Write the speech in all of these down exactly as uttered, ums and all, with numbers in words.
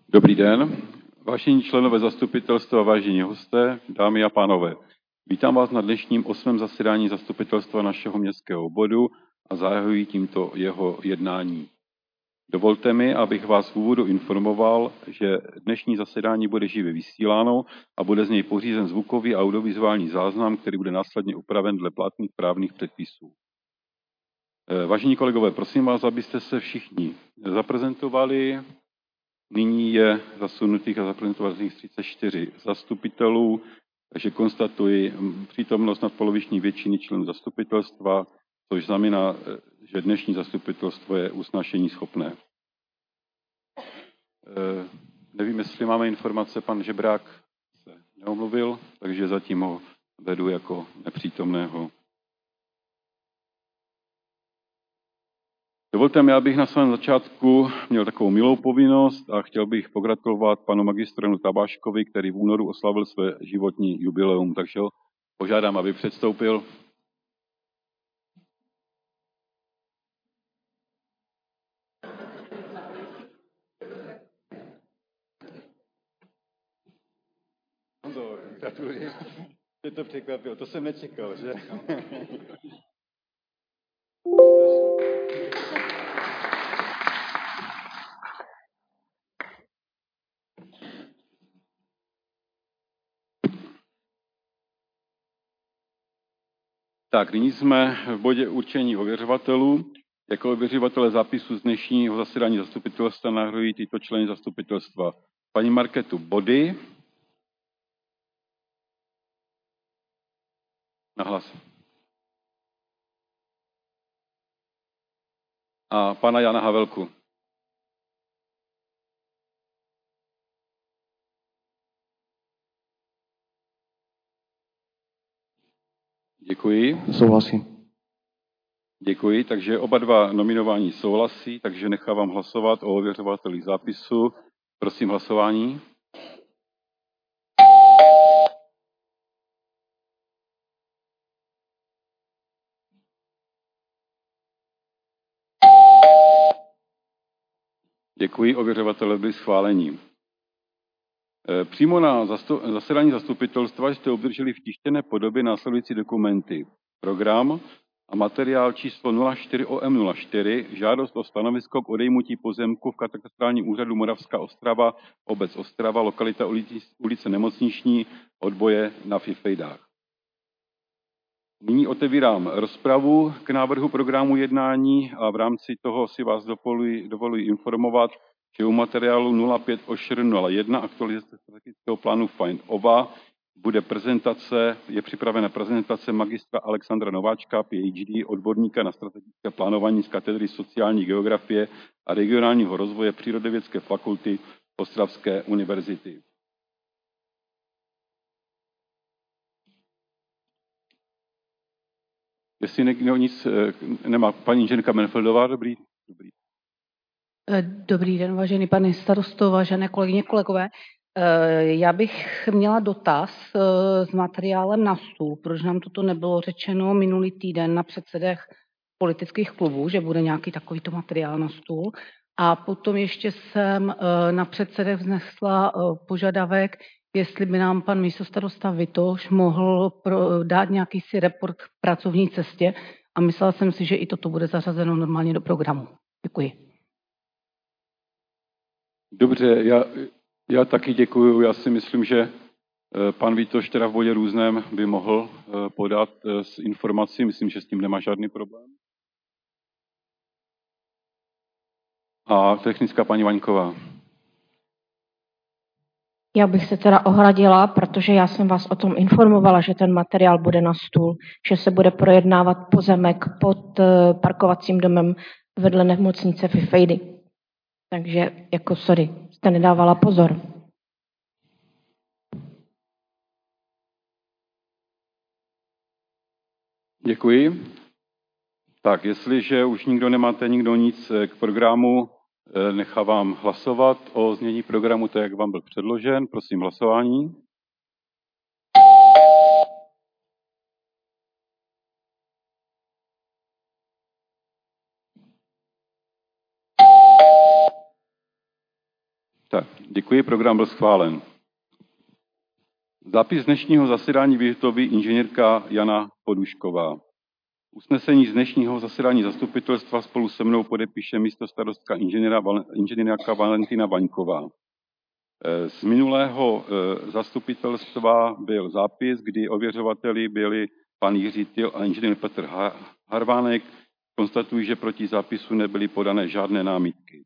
Dobrý den, vážení členové zastupitelstva, vážení hosté, dámy a pánové. Vítám vás na dnešním osmém zasedání zastupitelstva našeho městského obvodu a zahajuji tímto jeho jednání. Dovolte mi, abych vás v úvodu informoval, že dnešní zasedání bude živě vysíláno a bude z něj pořízen zvukový a audiovizuální záznam, který bude následně upraven dle platných právních předpisů. Vážení kolegové, prosím vás, abyste se všichni zaprezentovali. Nyní je zasunutých a zaprezentovaných třicet čtyři zastupitelů, takže konstatuji přítomnost nadpoloviční většiny členů zastupitelstva, což znamená, že dnešní zastupitelstvo je usnášení schopné. Nevím, jestli máme informace, pan Žebrák se neomluvil, takže zatím ho vedu jako nepřítomného. Dovolte mi, abych na svém začátku měl takovou milou povinnost a chtěl bych pogratulovat panu magistru Tabáškovi, který v únoru oslavil své životní jubileum, takže ho požádám, aby předstoupil. Honzo, gratuluji. Mě to překvapilo, to jsem nečekal, že? Tak, nyní jsme v bodě určení ověřovatelů. Jako ověřovatele zápisu z dnešního zasedání zastupitelstva navrhují tyto členy zastupitelstva. Paní Markétu Body. Nahlas. A pana Jana Havelku. Děkuji. Souhlasím. Děkuji, takže oba dva nominování souhlasí, takže nechávám hlasovat o ověřovatelích zápisu. Prosím hlasování. Děkuji, ověřovatele byli schválení. Přímo na zasedání zastupitelstva jste obdrželi v tištěné podobě následující dokumenty. Program a materiál číslo nula čtyři O M nula čtyři, žádost o stanovisko k odejmutí pozemku v katastrálním úřadu Moravská Ostrava, obec Ostrava, lokalita ulice Nemocniční, odboje na Fifejdách. Nyní otevírám rozpravu k návrhu programu jednání a v rámci toho si vás dovoluji, dovoluji informovat, že u materiálu nula pět O Š R nula jedna aktualizace strategického plánu Find Ova bude prezentace, je připravena prezentace magistra Alexandra Nováčka, P H D, odborníka na strategické plánování z katedry sociální geografie a regionálního rozvoje Přírodovědské fakulty Ostravské univerzity. Jestli někdo nic nemá, paní inženýrka Menfeldová, dobrý. Dobrý. Dobrý den, vážený pane starosto, vážené kolegyně, kolegové. Já bych měla dotaz s materiálem na stůl, proč nám toto nebylo řečeno minulý týden na předsedech politických klubů, že bude nějaký takovýto materiál na stůl. A potom ještě jsem na předsedech vznesla požadavek, jestli by nám pan místostarosta Vitoš mohl dát nějaký si report k pracovní cestě a myslela jsem si, že i toto bude zařazeno normálně do programu. Děkuji. Dobře, já, já taky děkuju. Já si myslím, že pan Vítoš teda v bodě různém by mohl podat informaci. Myslím, že s tím nemá žádný problém. A technická paní Vaňková. Já bych se teda ohradila, protože já jsem vás o tom informovala, že ten materiál bude na stůl, že se bude projednávat pozemek pod parkovacím domem vedle nemocnice Fifejdy. Takže jako sorry, jste nedávala pozor. Děkuji. Tak, jestliže už nikdo nemáte nikdo nic k programu, nechávám hlasovat o znění programu, tak jak vám byl předložen. Prosím hlasování. Tak, děkuji, program byl schválen. Zápis dnešního zasedání vyhotoví inženýrka Jana Podušková. Usnesení z dnešního zasedání zastupitelstva spolu se mnou podepíše místostarostka inženýrka Valentina Vaňková. Z minulého zastupitelstva byl zápis, kdy ověřovateli byli pan Jiří Tyl a inženýr Petr Harvánek. Konstatují, že proti zápisu nebyly podané žádné námitky.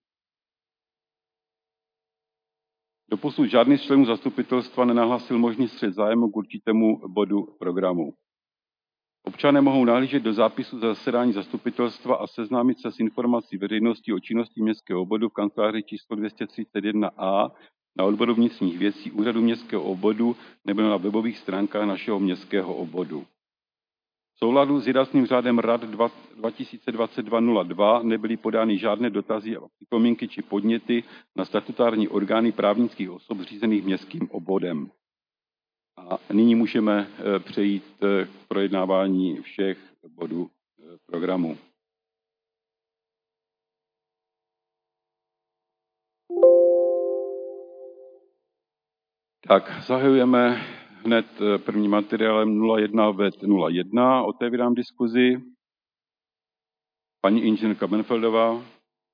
Doposud žádný z členů zastupitelstva nenahlasil možný střet zájmu k určitému bodu programu. Občané mohou nahlížet do zápisu zasedání zastupitelstva a seznámit se s informací veřejnosti o činnosti městského obvodu v kanceláři číslo dvě stě třicet jedna A na odboru vnitřních věcí úřadu městského obvodu nebo na webových stránkách našeho městského obvodu. V souladu s jednacím řádem Rad dva tisíce dvacet dva nula dva nebyly podány žádné dotazy a připomínky či podněty na statutární orgány právnických osob řízených městským obvodem. A nyní můžeme přejít k projednávání všech bodů programu. Tak, zahajujeme hned prvním materiálem nula jedna V nula jedna. Otevírám diskuzi. Paní inženýrka Benfeldová.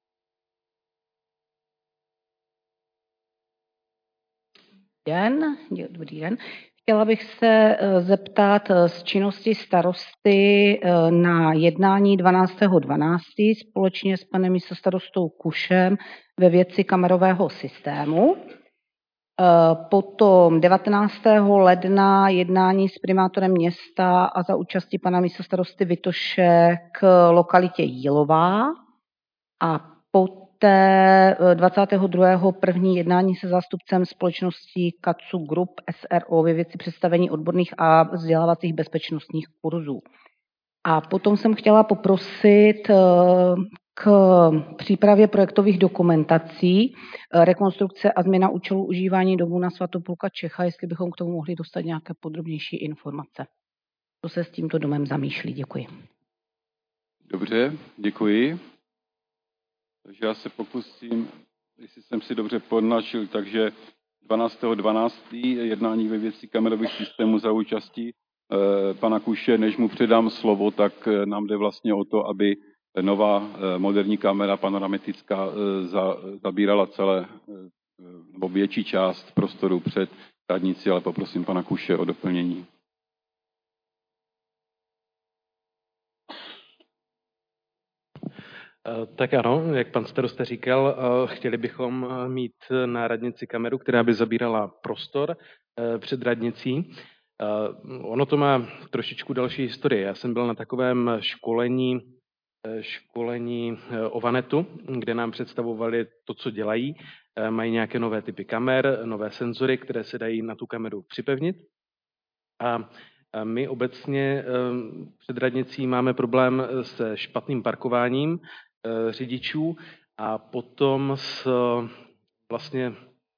Den, dobrý den. Chtěla bych se zeptat z činnosti starosty na jednání dvanáctého dvanáctého společně s panem místostarostou Kušem ve věci kamerového systému. Potom devatenáctého ledna jednání s primátorem města a za účasti pana místostarosty Vitoše k lokalitě Jílová. A poté dvacátého druhého první jednání se zástupcem společnosti Katsu Group S R O ve věci představení odborných a vzdělávacích bezpečnostních kurzů. A potom jsem chtěla poprosit k přípravě projektových dokumentací, rekonstrukce a změna účelu užívání domu na Svatopluka Čecha, jestli bychom k tomu mohli dostat nějaké podrobnější informace. Co se s tímto domem zamýšlí? Děkuji. Dobře, děkuji. Takže já se pokusím, jestli jsem si dobře podnačil, takže dvanáctého dvanáctého jednání ve věci kamerových systémů za účastí eh, pana Kuše. Než mu předám slovo, tak nám jde vlastně o to, aby nová moderní kamera panoramická za, zabírala celé, nebo větší část prostoru před radnici, ale poprosím pana Kuše o doplnění. Tak ano, jak pan starosta říkal, chtěli bychom mít na radnici kameru, která by zabírala prostor před radnicí. Ono to má trošičku další historii. Já jsem byl na takovém školení, školení o Vanetu, kde nám představovali to, co dělají. Mají nějaké nové typy kamer, nové senzory, které se dají na tu kameru připevnit. A my obecně před radnicí máme problém se špatným parkováním řidičů a potom s vlastně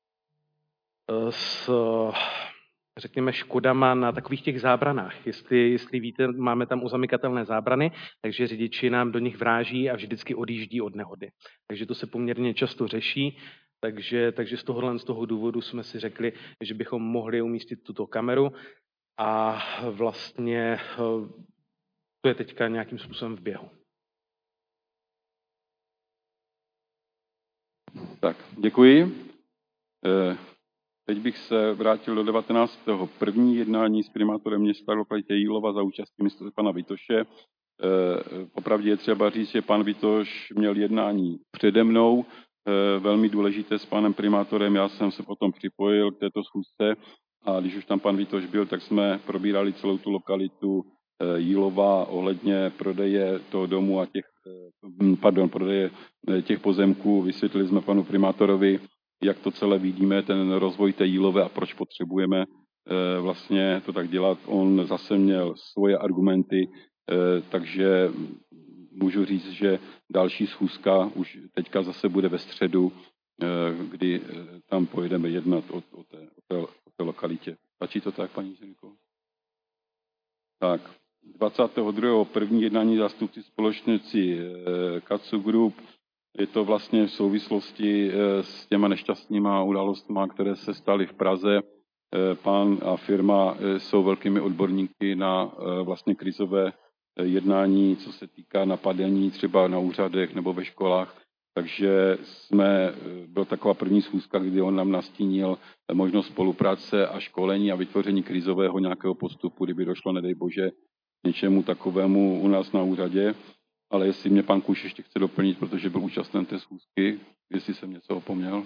s řekněme škodama na takových těch zábranách. Jestli, jestli víte, máme tam uzamykatelné zábrany, takže řidiči nám do nich vráží a vždycky odjíždí od nehody. Takže to se poměrně často řeší, takže, takže z tohohle z toho důvodu jsme si řekli, že bychom mohli umístit tuto kameru a vlastně to je teďka nějakým způsobem v běhu. Tak, děkuji. Teď bych se vrátil do devatenáctého první jednání s primátorem města lokalitě Jílova za účastí místo pana Vitoše. Popravdě je třeba říct, že pan Vitoš měl jednání přede mnou, velmi důležité s panem primátorem. Já jsem se potom připojil k této schůzce a když už tam pan Vitoš byl, tak jsme probírali celou tu lokalitu Jílova ohledně prodeje toho domu a těch, pardon, prodeje těch pozemků. Vysvětlili jsme panu primátorovi, jak to celé vidíme, ten rozvoj té Jílové a proč potřebujeme vlastně to tak dělat. On zase měl svoje argumenty, takže můžu říct, že další schůzka už teďka zase bude ve středu, kdy tam pojedeme jednat o, o, té, o, té, o té lokalitě. Stačí to tak, paní Ženko? Tak, dvacátého druhého první jednání zástupci společnosti Katsu Group Je to vlastně v souvislosti s těma nešťastnýma událostmi, které se staly v Praze. Pán a firma jsou velkými odborníky na vlastně krizové jednání, co se týká napadení třeba na úřadech nebo ve školách. Takže jsme, byla taková první schůzka, kdy on nám nastínil možnost spolupráce a školení a vytvoření krizového nějakého postupu, kdyby došlo, nedej bože, něčemu takovému u nás na úřadě. Ale jestli mě pan Kuš ještě chce doplnit, protože byl účasten té schůzky, jestli jsem něco opomněl.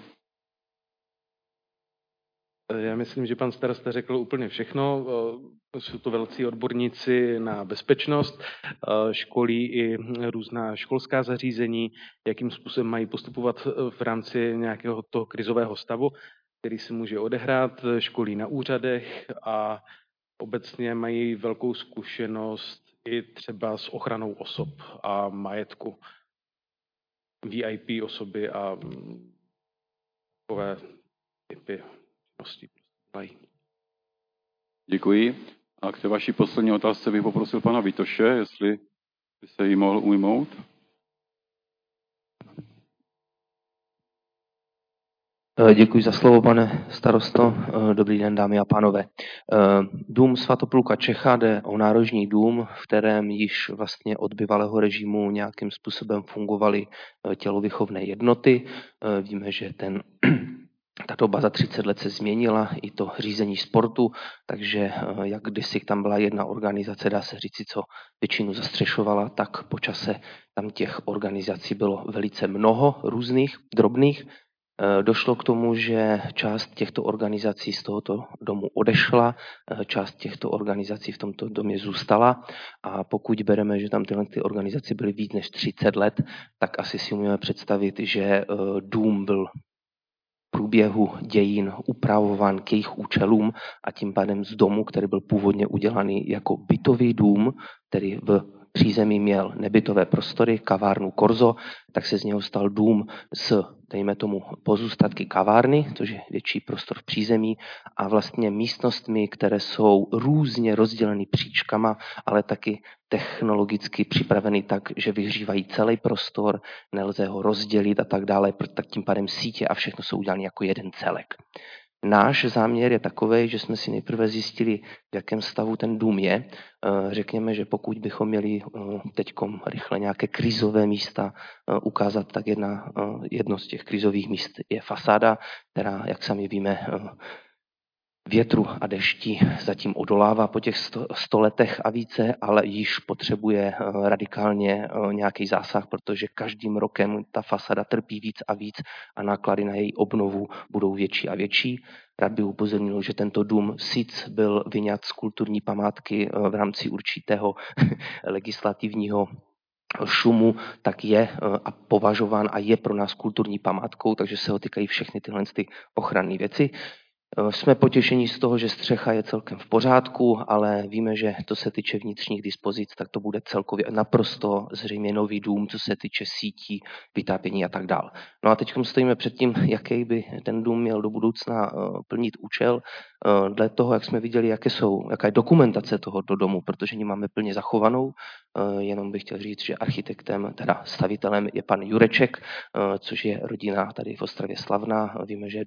Já myslím, že pan starosta řekl úplně všechno. Jsou to velcí odborníci na bezpečnost, školí i různá školská zařízení, jakým způsobem mají postupovat v rámci nějakého toho krizového stavu, který se může odehrát, školí na úřadech a obecně mají velkou zkušenost i třeba s ochranou osob a majetku. V I P osoby a takové typy činnosti. Děkuji. A k té vaší poslední otázce bych poprosil pana Vitoše, jestli by se jí mohl ujmout. Děkuji za slovo, pane starosto. Dobrý den, dámy a pánové. Dům Svatopluka Čecha jde o národní dům, v kterém již vlastně od bývalého režimu nějakým způsobem fungovaly tělovýchovné jednoty. Víme, že ten, ta doba za třicet let se změnila, i to řízení sportu, takže jak kdysi tam byla jedna organizace, dá se říci, co většinu zastřešovala, tak po čase tam těch organizací bylo velice mnoho různých, drobných. Došlo k tomu, že část těchto organizací z tohoto domu odešla, část těchto organizací v tomto domě zůstala a pokud bereme, že tam tyhle ty organizace byly víc než třicet let, tak asi si umíme představit, že dům byl v průběhu dějin upravován k jejich účelům a tím pádem z domu, který byl původně udělaný jako bytový dům, který v přízemí měl nebytové prostory, kavárnu Korzo, tak se z něho stal dům s, dejme tomu, pozůstatky kavárny, což je větší prostor v přízemí a vlastně místnostmi, které jsou různě rozděleny příčkama, ale taky technologicky připraveny tak, že vyhřívají celý prostor, nelze ho rozdělit a tak dále, tak tím pádem sítě a všechno jsou udělané jako jeden celek. Náš záměr je takový, že jsme si nejprve zjistili, v jakém stavu ten dům je. Řekněme, že pokud bychom měli teďkom rychle nějaké krizové místa ukázat, tak jedna, jedno z těch krizových míst je fasáda, která, jak sami víme, větru a dešti zatím odolává po těch sto, sto letech a více, ale již potřebuje radikálně nějaký zásah, protože každým rokem ta fasada trpí víc a víc a náklady na její obnovu budou větší a větší. Rád bych upozornil, že tento dům sice byl vyňat z kulturní památky v rámci určitého legislativního šumu, tak je a považován a je pro nás kulturní památkou, takže se ho týkají všechny tyhle ty ochranné věci. Jsme potěšení z toho, že střecha je celkem v pořádku, ale víme, že to se týče vnitřních dispozic, tak to bude celkově naprosto zřejmě nový dům, co se týče sítí, vytápění a tak dále. No a teď stojíme před tím, jaký by ten dům měl do budoucna plnit účel. Dle toho, jak jsme viděli, jaké jsou, jaká je dokumentace tohoto domu, protože ji máme plně zachovanou. Jenom bych chtěl říct, že architektem, teda stavitelem je pan Jureček, což je rodina tady v Ostravě slavná. Víme, že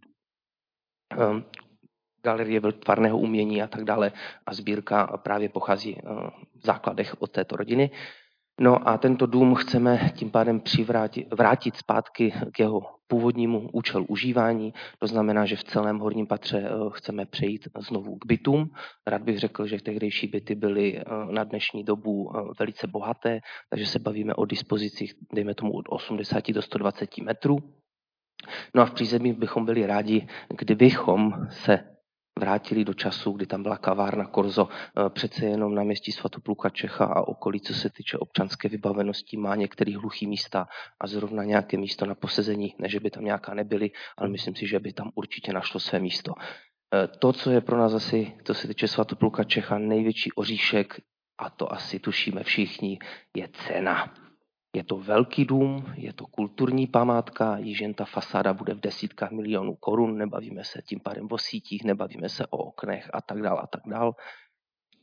galerie tvarného umění a tak dále a sbírka právě pochází v základech od této rodiny. No a tento dům chceme tím pádem přivrátit, vrátit zpátky k jeho původnímu účelu užívání. To znamená, že v celém horním patře chceme přejít znovu k bytům. Rád bych řekl, že tehdejší byty byly na dnešní dobu velice bohaté, takže se bavíme o dispozicích, dejme tomu od osmdesáti do sto dvaceti metrů. No a v přízemí bychom byli rádi, kdybychom se vrátili do času, kdy tam byla kavárna Korzo. Přece jenom na městí Svatopluka Čecha a okolí, co se týče občanské vybavenosti, má některé hluchý místa a zrovna nějaké místo na posezení, ne, že by tam nějaká nebyly, ale myslím si, že by tam určitě našlo své místo. To, co je pro nás asi, co se týče Svatopluka Čecha, největší oříšek, a to asi tušíme všichni, je cena. Je to velký dům, je to kulturní památka, již jen ta fasáda bude v desítkách milionů korun, nebavíme se tím pádem o sítích, nebavíme se o oknech a tak dál a tak dál.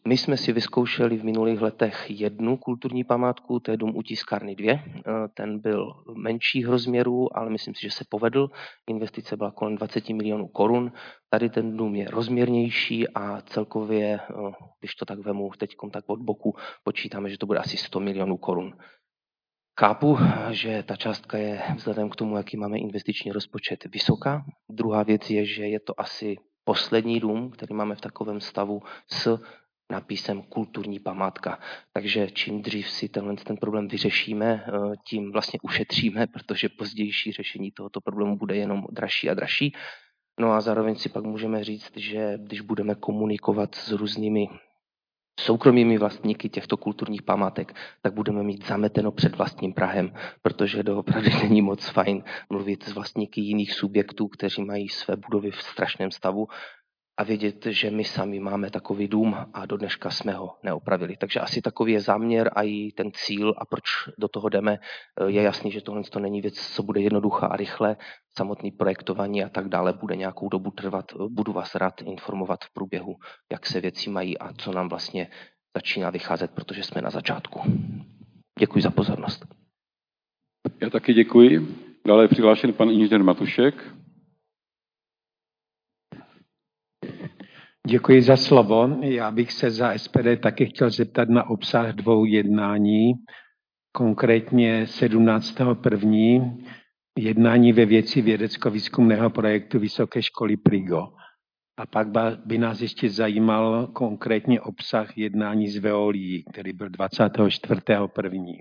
My jsme si vyzkoušeli v minulých letech jednu kulturní památku, to je dům u Tiskárny dvě. Ten byl menších rozměrů, ale myslím si, že se povedl. Investice byla kolem dvacet milionů korun. Tady ten dům je rozměrnější a celkově, když to tak vemu teď tak od boku, počítáme, že to bude asi sto milionů korun. Chápu, že ta částka je vzhledem k tomu, jaký máme investiční rozpočet, vysoká. Druhá věc je, že je to asi poslední dům, který máme v takovém stavu s nápisem kulturní památka. Takže čím dřív si tenhle ten problém vyřešíme, tím vlastně ušetříme, protože pozdější řešení tohoto problému bude jenom dražší a dražší. No a zároveň si pak můžeme říct, že když budeme komunikovat s různými soukromými vlastníky těchto kulturních památek, tak budeme mít zameteno před vlastním prahem, protože doopravdy není moc fajn mluvit s vlastníky jiných subjektů, kteří mají své budovy v strašném stavu a vědět, že my sami máme takový dům a do dneška jsme ho neopravili. Takže asi takový je záměr a i ten cíl a proč do toho jdeme. Je jasný, že tohle to není věc, co bude jednoduchá a rychle. Samotný projektování a tak dále bude nějakou dobu trvat. Budu vás rád informovat v průběhu, jak se věci mají a co nám vlastně začíná vycházet, protože jsme na začátku. Děkuji za pozornost. Já taky děkuji. Dále je přihlášen pan inženýr Matušek. Děkuji za slovo. Já bych se za S P D taky chtěl zeptat na obsah dvou jednání, konkrétně sedmnáctého prvního jednání ve věci vědecko-výzkumného projektu Vysoké školy Prigo. A pak by nás ještě zajímal konkrétně obsah jednání z Veolií, který byl dvacátého čtvrtého prvního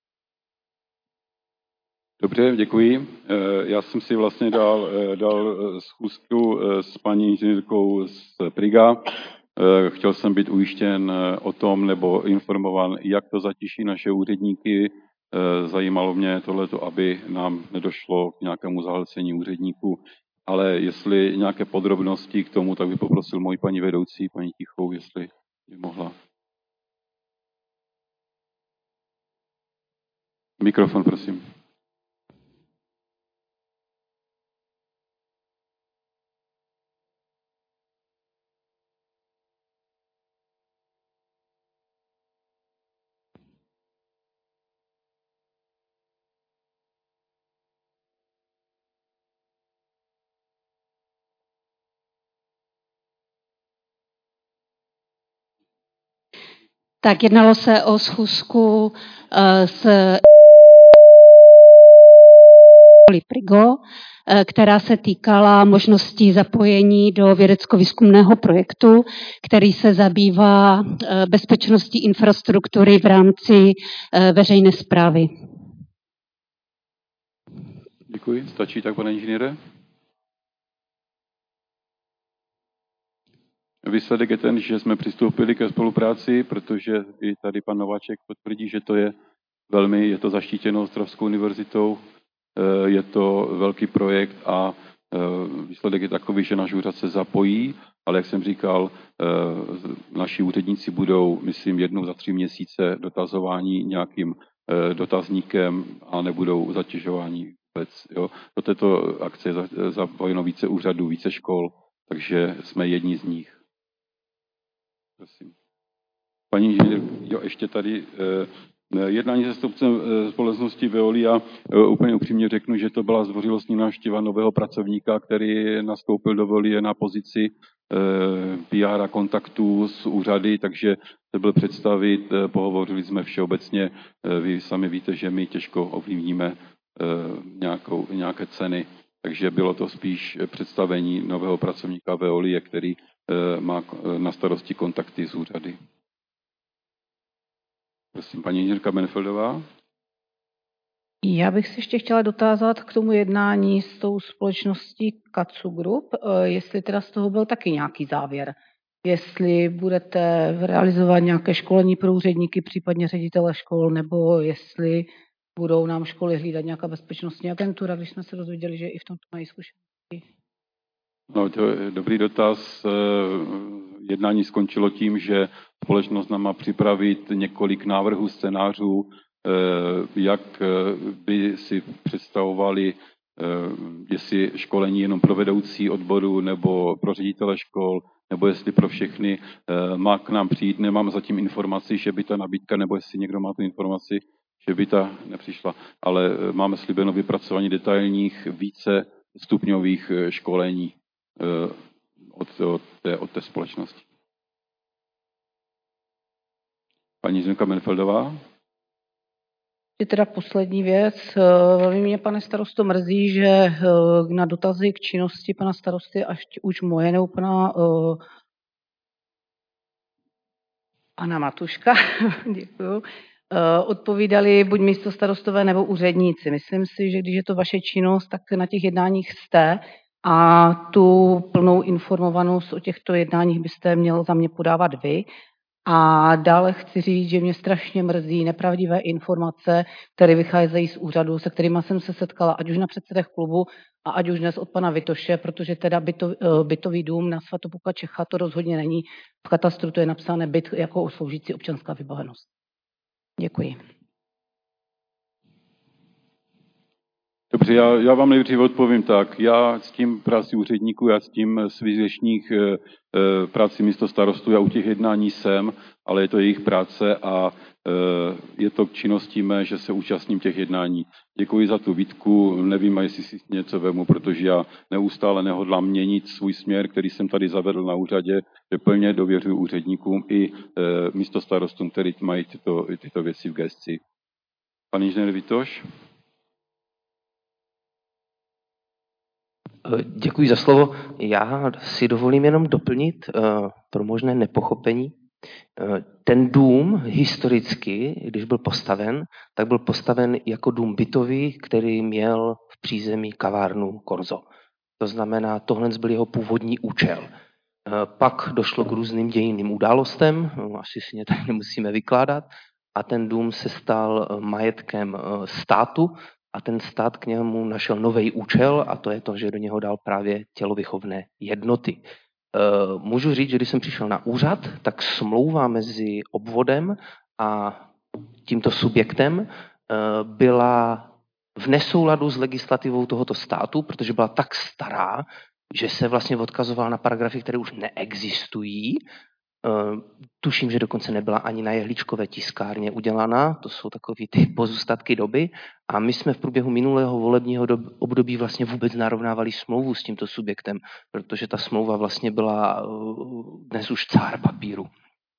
Dobře, děkuji. Já jsem si vlastně dal, dal schůzku s paní inženýrkou z Priga. Chtěl jsem být ujištěn o tom nebo informován, jak to zatíží naše úředníky. Zajímalo mě tohleto, aby nám nedošlo k nějakému zahlcení úředníků. Ale jestli nějaké podrobnosti k tomu, tak bych poprosil moji paní vedoucí, paní Tichou, jestli by mohla. Mikrofon, prosím. Tak jednalo se o schůzku s Prigo, která se týkala možností zapojení do vědecko-výzkumného projektu, který se zabývá bezpečností infrastruktury v rámci veřejné správy. Děkuji. Stačí tak, pane inženýre? Výsledek je ten, že jsme přistoupili ke spolupráci, protože i tady pan Nováček potvrdí, že to je velmi, je to zaštítěno Ostravskou univerzitou, je to velký projekt a výsledek je takový, že náš úřad se zapojí, ale jak jsem říkal, naši úředníci budou, myslím, jednou za tři měsíce dotazování nějakým dotazníkem a nebudou zatěžováni vůbec. Jo. Do této akce je zapojeno více úřadů, více škol, takže jsme jedni z nich. Prosím. Paní inženýr, jo, ještě tady eh, jednání se zástupcem eh, společnosti Veolia. Eh, úplně upřímně řeknu, že to byla zdvořilostní návštěva nového pracovníka, který nastoupil do Veolie na pozici eh, P R a kontaktů s úřady, takže se byl představit, eh, pohovořili jsme všeobecně. Eh, vy sami víte, že my těžko ovlivníme eh, nějakou, nějaké ceny, takže bylo to spíš představení nového pracovníka Veolie, který má na starosti kontakty s úřady. Prosím, paní inženýrka Benfeldová. Já bych se ještě chtěla dotázat k tomu jednání s tou společností Katsu Group, jestli teda z toho byl taky nějaký závěr. Jestli budete realizovat nějaké školení pro úředníky, případně ředitele škol, nebo jestli budou nám školy hlídat nějaká bezpečnostní agentura, když jsme se dozvěděli, že i v tomto mají zkušenosti. No, to je dobrý dotaz. Jednání skončilo tím, že společnost nám má připravit několik návrhů scénářů, jak by si představovali, jestli školení jenom pro vedoucí odboru nebo pro ředitele škol, nebo jestli pro všechny má k nám přijít. Nemám zatím informaci, že by ta nabídka, nebo jestli někdo má tu informaci, že by ta nepřišla, ale máme slíbeno vypracování detailních více stupňových školení od, od, té, od té společnosti. Paní Zdenka Menfeldová. Je teda poslední věc. Velmi mě, pane starosto, mrzí, že na dotazy k činnosti pana starosty, až už moje nebo pana, pana Matuška, děkuju, odpovídali buď místostarostové nebo úředníci. Myslím si, že když je to vaše činnost, tak na těch jednáních jste a tu plnou informovanost o těchto jednáních byste měl za mě podávat vy. A dále chci říct, že mě strašně mrzí nepravdivé informace, které vycházejí z úřadu, se kterými jsem se setkala, ať už na předsedech klubu a ať už dnes od pana Vitoše, protože teda byto, bytový dům na Svatopluka Čecha to rozhodně není. V katastru to je napsané byt jako sloužící občanská vybavenost. Děkuji. Dobře, já, já vám nejdříve odpovím tak. Já s tím práci úředníků, já s tím svýzvěšních e, e, práci místo starostů, já u těch jednání jsem, ale je to jejich práce a e, je to k činnosti mé, že se účastním těch jednání. Děkuji za tu výtku, nevím, jestli si něco vemu, protože já neustále nehodlám měnit svůj směr, který jsem tady zavedl na úřadě, že plně dověřuji úředníkům i e, místo starostům, kteří mají tyto, tyto věci v gesci. Pan inženýr Vitoš? Děkuji za slovo. Já si dovolím jenom doplnit uh, pro možné nepochopení. Uh, ten dům historicky, když byl postaven, tak byl postaven jako dům bytový, který měl v přízemí kavárnu Korzo. To znamená, tohle byl jeho původní účel. Uh, pak došlo k různým dějinným událostem, no, asi si je tady nemusíme vykládat, a ten dům se stal majetkem uh, státu, a ten stát k němu našel nový účel a to je to, že do něho dal právě tělovýchovné jednoty. Můžu říct, že když jsem přišel na úřad, tak smlouva mezi obvodem a tímto subjektem byla v nesouladu s legislativou tohoto státu, protože byla tak stará, že se vlastně odkazovala na paragrafy, které už neexistují. Tuším, že dokonce nebyla ani na jehličkové tiskárně udělaná, to jsou takové ty pozůstatky doby a my jsme v průběhu minulého volebního období vlastně vůbec narovnávali smlouvu s tímto subjektem, protože ta smlouva vlastně byla dnes už cár papíru.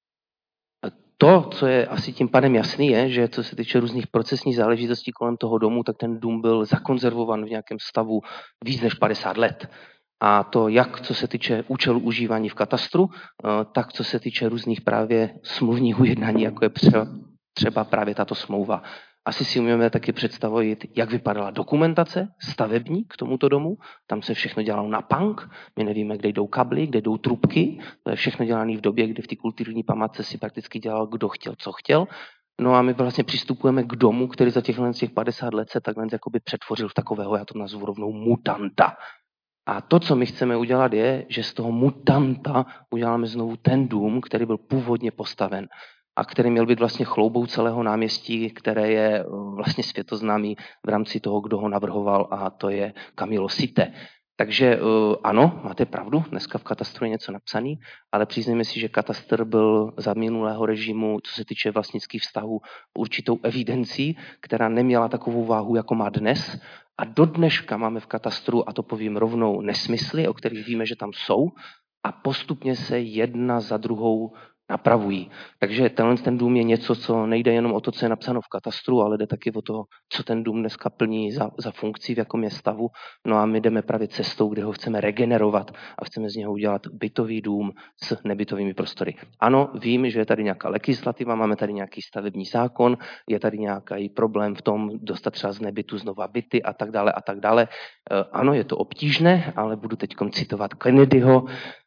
To, co je asi tím pádem jasný, je, že co se týče různých procesních záležitostí kolem toho domu, tak ten dům byl zakonzervovan v nějakém stavu víc než padesát let. A to jak co se týče účelu užívání v katastru, tak co se týče různých právě smluvních ujednání, jako je třeba právě tato smlouva. Asi si umíme taky představit, jak vypadala dokumentace stavební k tomuto domu. Tam se všechno dělalo na pank, my nevíme, kde jdou kabely, kde jdou trubky. To je všechno dělané v době, kdy v té kulturní památce si prakticky dělal, kdo chtěl, co chtěl. No a my vlastně přistupujeme k domu, který za těchhle těch padesát let se takhle jakoby přetvořil v takového, já to nazvu rovnou mutanta. A to, co my chceme udělat, je, že z toho mutanta uděláme znovu ten dům, který byl původně postaven a který měl být vlastně chloubou celého náměstí, které je vlastně světoznámý v rámci toho, kdo ho navrhoval, a to je Camillo Sitte. Takže ano, máte pravdu, dneska v katastru je něco napsané, ale přiznejme si, že katastr byl za minulého režimu, co se týče vlastnických vztahů, určitou evidencí, která neměla takovou váhu, jako má dnes. A do dneška máme v katastru, a to povím rovnou, nesmysly, o kterých víme, že tam jsou, a postupně se jedna za druhou napravují. Takže tenhle ten dům je něco, co nejde jenom o to, co je napsáno v katastru, ale jde taky o to, co ten dům dneska plní za, za funkcí, v jakom je stavu. No a my jdeme právě cestou, kde ho chceme regenerovat a chceme z něho udělat bytový dům s nebytovými prostory. Ano, vím, že je tady nějaká legislativa, máme tady nějaký stavební zákon, je tady nějaký problém v tom dostat třeba z nebytu znova byty a tak dále a tak dále. Ano, je to obtížné, ale budu teď citovat Kennedyho.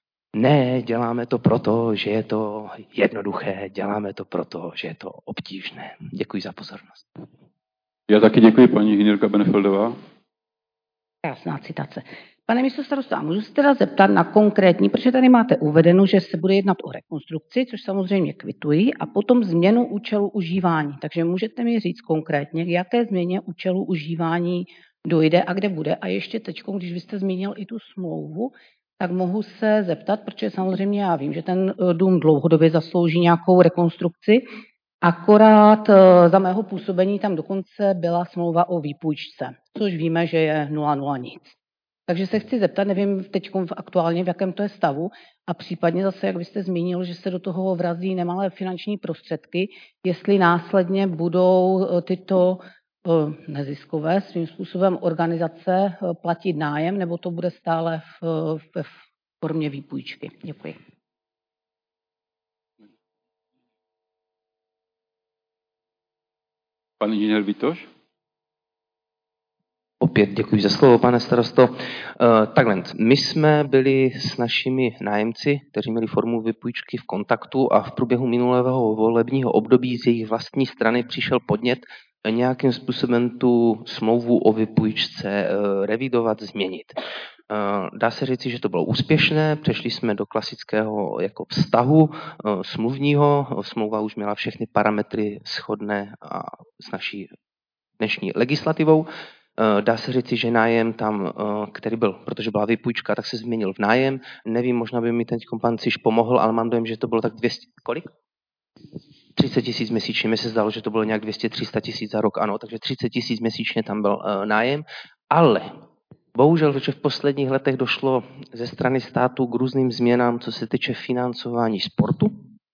Ne, děláme to proto, že je to jednoduché, děláme to proto, že je to obtížné. Děkuji za pozornost. Já taky děkuji, paní inženýrka Benefeldová. Krásná citace. Pane místostarosto, a můžu se teda zeptat na konkrétní, protože tady máte uvedeno, že se bude jednat o rekonstrukci, což samozřejmě kvituji, a potom změnu účelu užívání. Takže můžete mi říct konkrétně, k jaké změně účelu užívání dojde a kde bude. A ještě teď, když vy jste zmínil i tu smlouvu, tak mohu se zeptat, protože samozřejmě já vím, že ten dům dlouhodobě zaslouží nějakou rekonstrukci, akorát za mého působení tam dokonce byla smlouva o výpůjčce, což víme, že je nula nula nic. Takže se chci zeptat, nevím teď aktuálně, v jakém to je stavu, a případně zase, jak byste zmínil, že se do toho vrazí nemalé finanční prostředky, jestli následně budou tyto neziskové svým způsobem organizace platit nájem, nebo to bude stále v, v formě výpůjčky. Děkuji. Pan inženýr Vitoš? Opět děkuji za slovo, pane starosto. Uh, takhle, my jsme byli s našimi nájemci, kteří měli formu vypůjčky, v kontaktu a v průběhu minulého volebního období z jejich vlastní strany přišel podnět nějakým způsobem tu smlouvu o vypůjčce uh, revidovat, změnit. Uh, dá se říci, že to bylo úspěšné, přešli jsme do klasického jako vztahu uh, smluvního, smlouva už měla všechny parametry shodné a s naší dnešní legislativou. Dá se říci, že nájem tam, který byl, protože byla vypůjčka, tak se změnil v nájem. Nevím, možná by mi ten pan Ciš pomohl, ale mám dojem, že to bylo tak dvě stě, kolik? třicet tisíc měsíčně, mi se zdalo, že to bylo nějak dvě stě tři sta tisíc za rok, ano, takže třicet tisíc měsíčně tam byl nájem, ale bohužel, že v posledních letech došlo ze strany státu k různým změnám, co se týče financování sportu,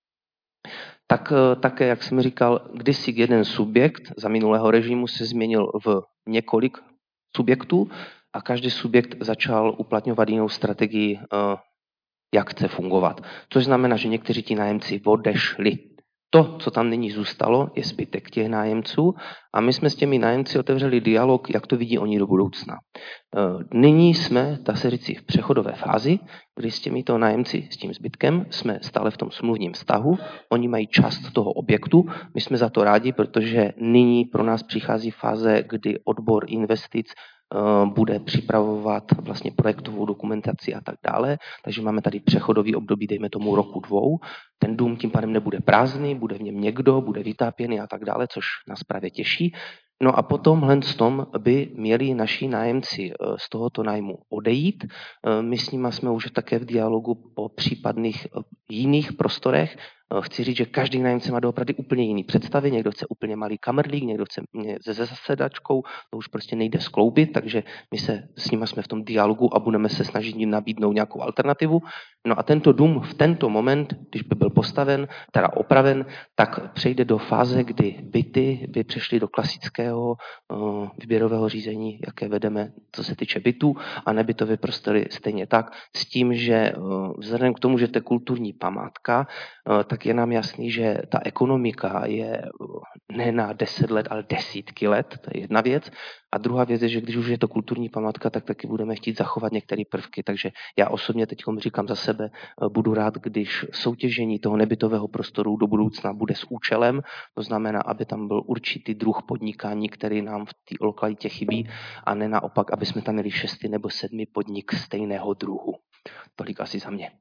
tak také, jak jsem říkal, kdysi jeden subjekt za minulého režimu se změnil v několik subjektů a každý subjekt začal uplatňovat jinou strategii, jak chce fungovat. Což znamená, že někteří ti nájemci odešli. To, co tam nyní zůstalo, je zbytek těch nájemců a my jsme s těmi nájemci otevřeli dialog, jak to vidí oni do budoucna. Nyní jsme, dá se říci, v přechodové fázi, kdy s těmito nájemci, s tím zbytkem, jsme stále v tom smluvním vztahu, oni mají část toho objektu, my jsme za to rádi, protože nyní pro nás přichází fáze, kdy odbor investic bude připravovat vlastně projektovou dokumentaci a tak dále, takže máme tady přechodový období, dejme tomu roku dvou. Ten dům tím pádem nebude prázdný, bude v něm někdo, bude vytápěný a tak dále, což nás právě těší. No a potom hle s tom by měli naši nájemci z tohoto nájmu odejít. My s nimi jsme už také v dialogu po případných jiných prostorech. Chci říct, že každý nájemce má doopravdy úplně jiný představy. Někdo chce úplně malý kamerlík, někdo chce se zasedačkou, to už prostě nejde skloubit, takže my se s nimi jsme v tom dialogu a budeme se snažit jim nabídnout nějakou alternativu. No a tento dům v tento moment, když by byl postaven, teda opraven, tak přejde do fáze, kdy byty by přešly do klasického uh, výběrového řízení, jaké vedeme, co se týče bytů, a nebytové prostory stejně tak, s tím, že uh, vzhledem k tomu, že to je kulturní památka, uh, tak je nám jasný, že ta ekonomika je uh, ne na deset let, ale desítky let, to je jedna věc. A druhá věc je, že když už je to kulturní památka, tak taky budeme chtít zachovat některé prvky. Takže já osobně teď říkám za sebe, budu rád, když soutěžení toho nebytového prostoru do budoucna bude s účelem, to znamená, aby tam byl určitý druh podnikání, který nám v té lokalitě chybí, a ne naopak, aby jsme tam měli šestý nebo sedmý podnik stejného druhu. Tolik asi za mě.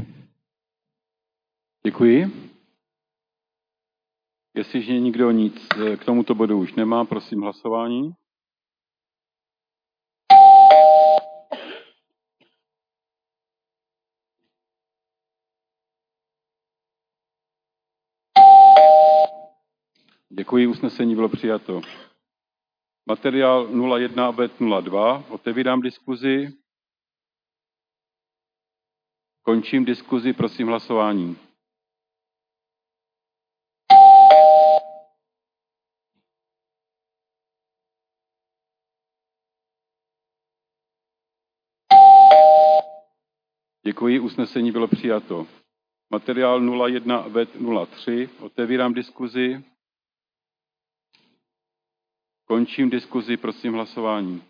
Děkuji. Jestliže nikdo nic k tomuto bodu už nemá, prosím hlasování. Děkuji, usnesení bylo přijato. Materiál nula jedna bet nula dva, otevírám diskuzi. Končím diskuzi, prosím hlasování. Děkuji, usnesení bylo přijato. Materiál nula jedna bet nula tři, otevírám diskuzi. Končím diskuzi, prosím hlasování.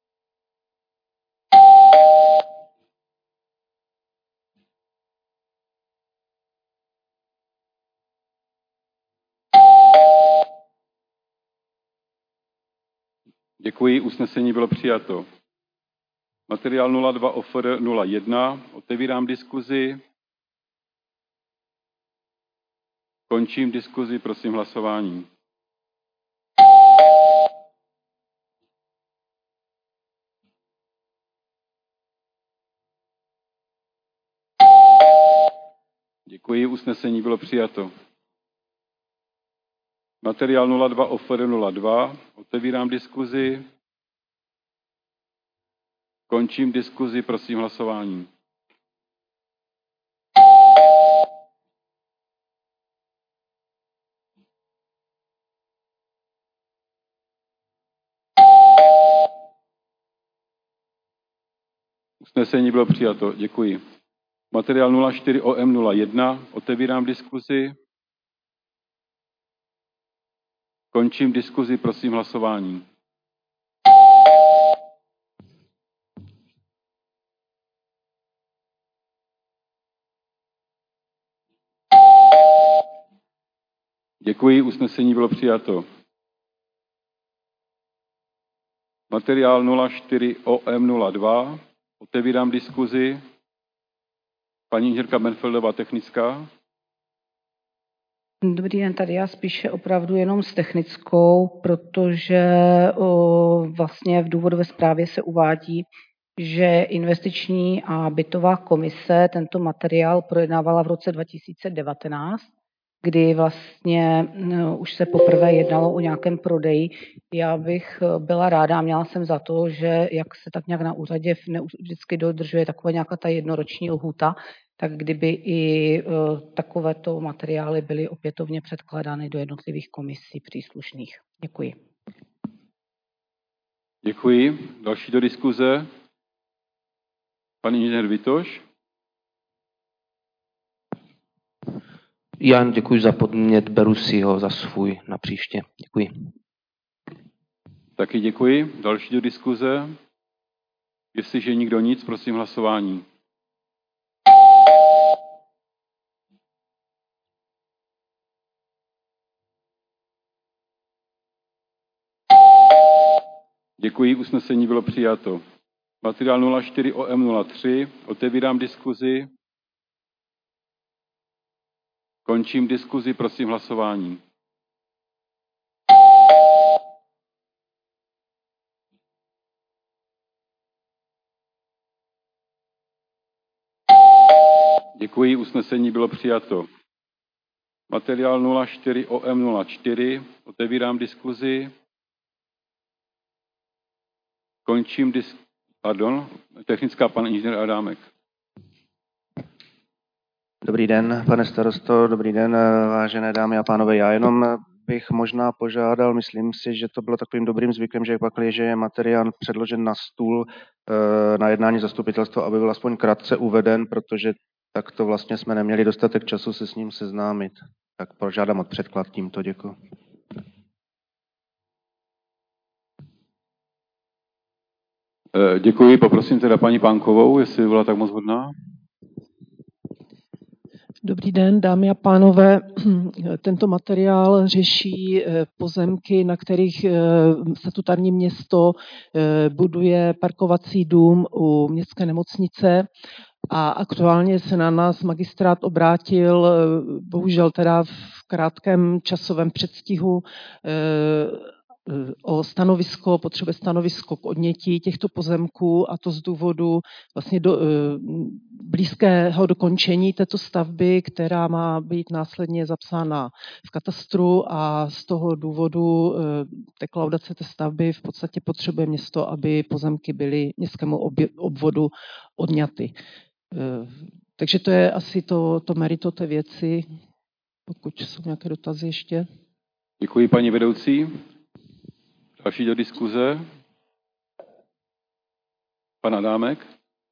Děkuji, usnesení bylo přijato. Materiál nula dva O F R nula jedna, otevírám diskuzi. Končím diskuzi, prosím hlasování. Děkuji, usnesení bylo přijato. Materiál nula dva O F R nula dva. Otevírám diskuzi. Končím diskuzi, prosím hlasování. Usnesení bylo přijato, děkuji. Materiál nula čtyři O M nula jedna. Otevírám diskuzi. Končím diskuzi, prosím hlasování. Děkuji, usnesení bylo přijato. Materiál nula čtyři O M nula dva. Otevírám diskuzi. Paní inženýrka Benfeldová, technická. Dobrý den, tady já spíše opravdu jenom s technickou, protože o, vlastně v důvodové zprávě se uvádí, že investiční a bytová komise tento materiál projednávala v roce dva tisíce devatenáct, kdy vlastně no, už se poprvé jednalo o nějakém prodeji. Já bych byla ráda, měla jsem za to, že jak se tak nějak na úřadě ne, vždycky dodržuje taková nějaká ta jednoroční lhůta, tak kdyby i uh, takovéto materiály byly opětovně předkládány do jednotlivých komisí příslušných. Děkuji. Děkuji. Další do diskuze. Pan inženýr Vitoš. Já děkuji za podnět, beru si ho za svůj na příště. Děkuji. Taky děkuji. Další do diskuze. Jestliže nikdo nic, prosím hlasování. Děkuji, usnesení bylo přijato. Materiál nula čtyři O M nula tři. Otevírám diskuzi. Končím diskuzi, prosím hlasování. Děkuji, usnesení bylo přijato. Materiál nula čtyři O M nula čtyři. Otevírám diskuzi. Končím disk... Pardon, technická pan inženýr Adámek. Dobrý den, pane starosto, dobrý den, vážené dámy a pánové. Já jenom bych možná požádal, myslím si, že to bylo takovým dobrým zvykem, že pakli, že je materiál předložen na stůl na jednání zastupitelstva, aby byl aspoň krátce uveden, protože takto vlastně jsme neměli dostatek času se s ním seznámit. Tak požádám o předklad tímto, děkuji. Děkuji, poprosím teda paní Pánkovou, jestli by byla tak moc hodná. Dobrý den, dámy a pánové. Tento materiál řeší pozemky, na kterých statutární město buduje parkovací dům u městské nemocnice a aktuálně se na nás magistrát obrátil, bohužel teda v krátkém časovém předstihu, o stanovisko, potřebuje stanovisko k odnětí těchto pozemků, a to z důvodu vlastně do, blízkého dokončení této stavby, která má být následně zapsána v katastru, a z toho důvodu té kolaudace té stavby v podstatě potřebuje město, aby pozemky byly městskému obvodu odňaty. Takže to je asi to, to merito té věci, pokud jsou nějaké dotazy ještě. Děkuji, paní vedoucí. Další do diskuze. Pan Adámek.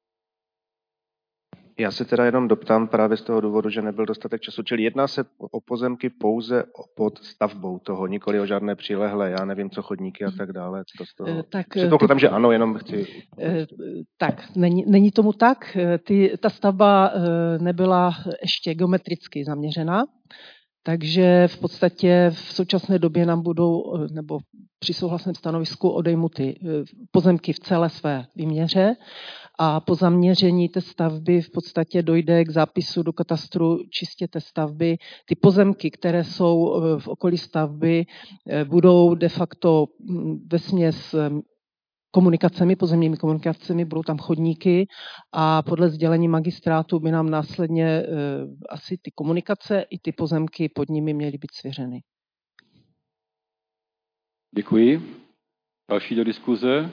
Já se teda jenom doptám právě z toho důvodu, že nebyl dostatek času. Čili jedná se o pozemky pouze pod stavbou toho, nikoli o žádné přilehlé, já nevím, co chodníky a tak dále. Co z toho... Tak, Předpokládám, že ano, jenom chci... Tak, není, není tomu tak. Ty, ta stavba nebyla ještě geometricky zaměřena, takže v podstatě v současné době nám budou, nebo při souhlasném stanovisku, odejmuty pozemky v celé své výměře, a po zaměření té stavby v podstatě dojde k zápisu do katastru čistě té stavby. Ty pozemky, které jsou v okolí stavby, budou de facto vesměs komunikacemi, pozemními komunikacemi, budou tam chodníky a podle sdělení magistrátu by nám následně asi ty komunikace i ty pozemky pod nimi měly být svěřeny. Děkuji. Další do diskuze?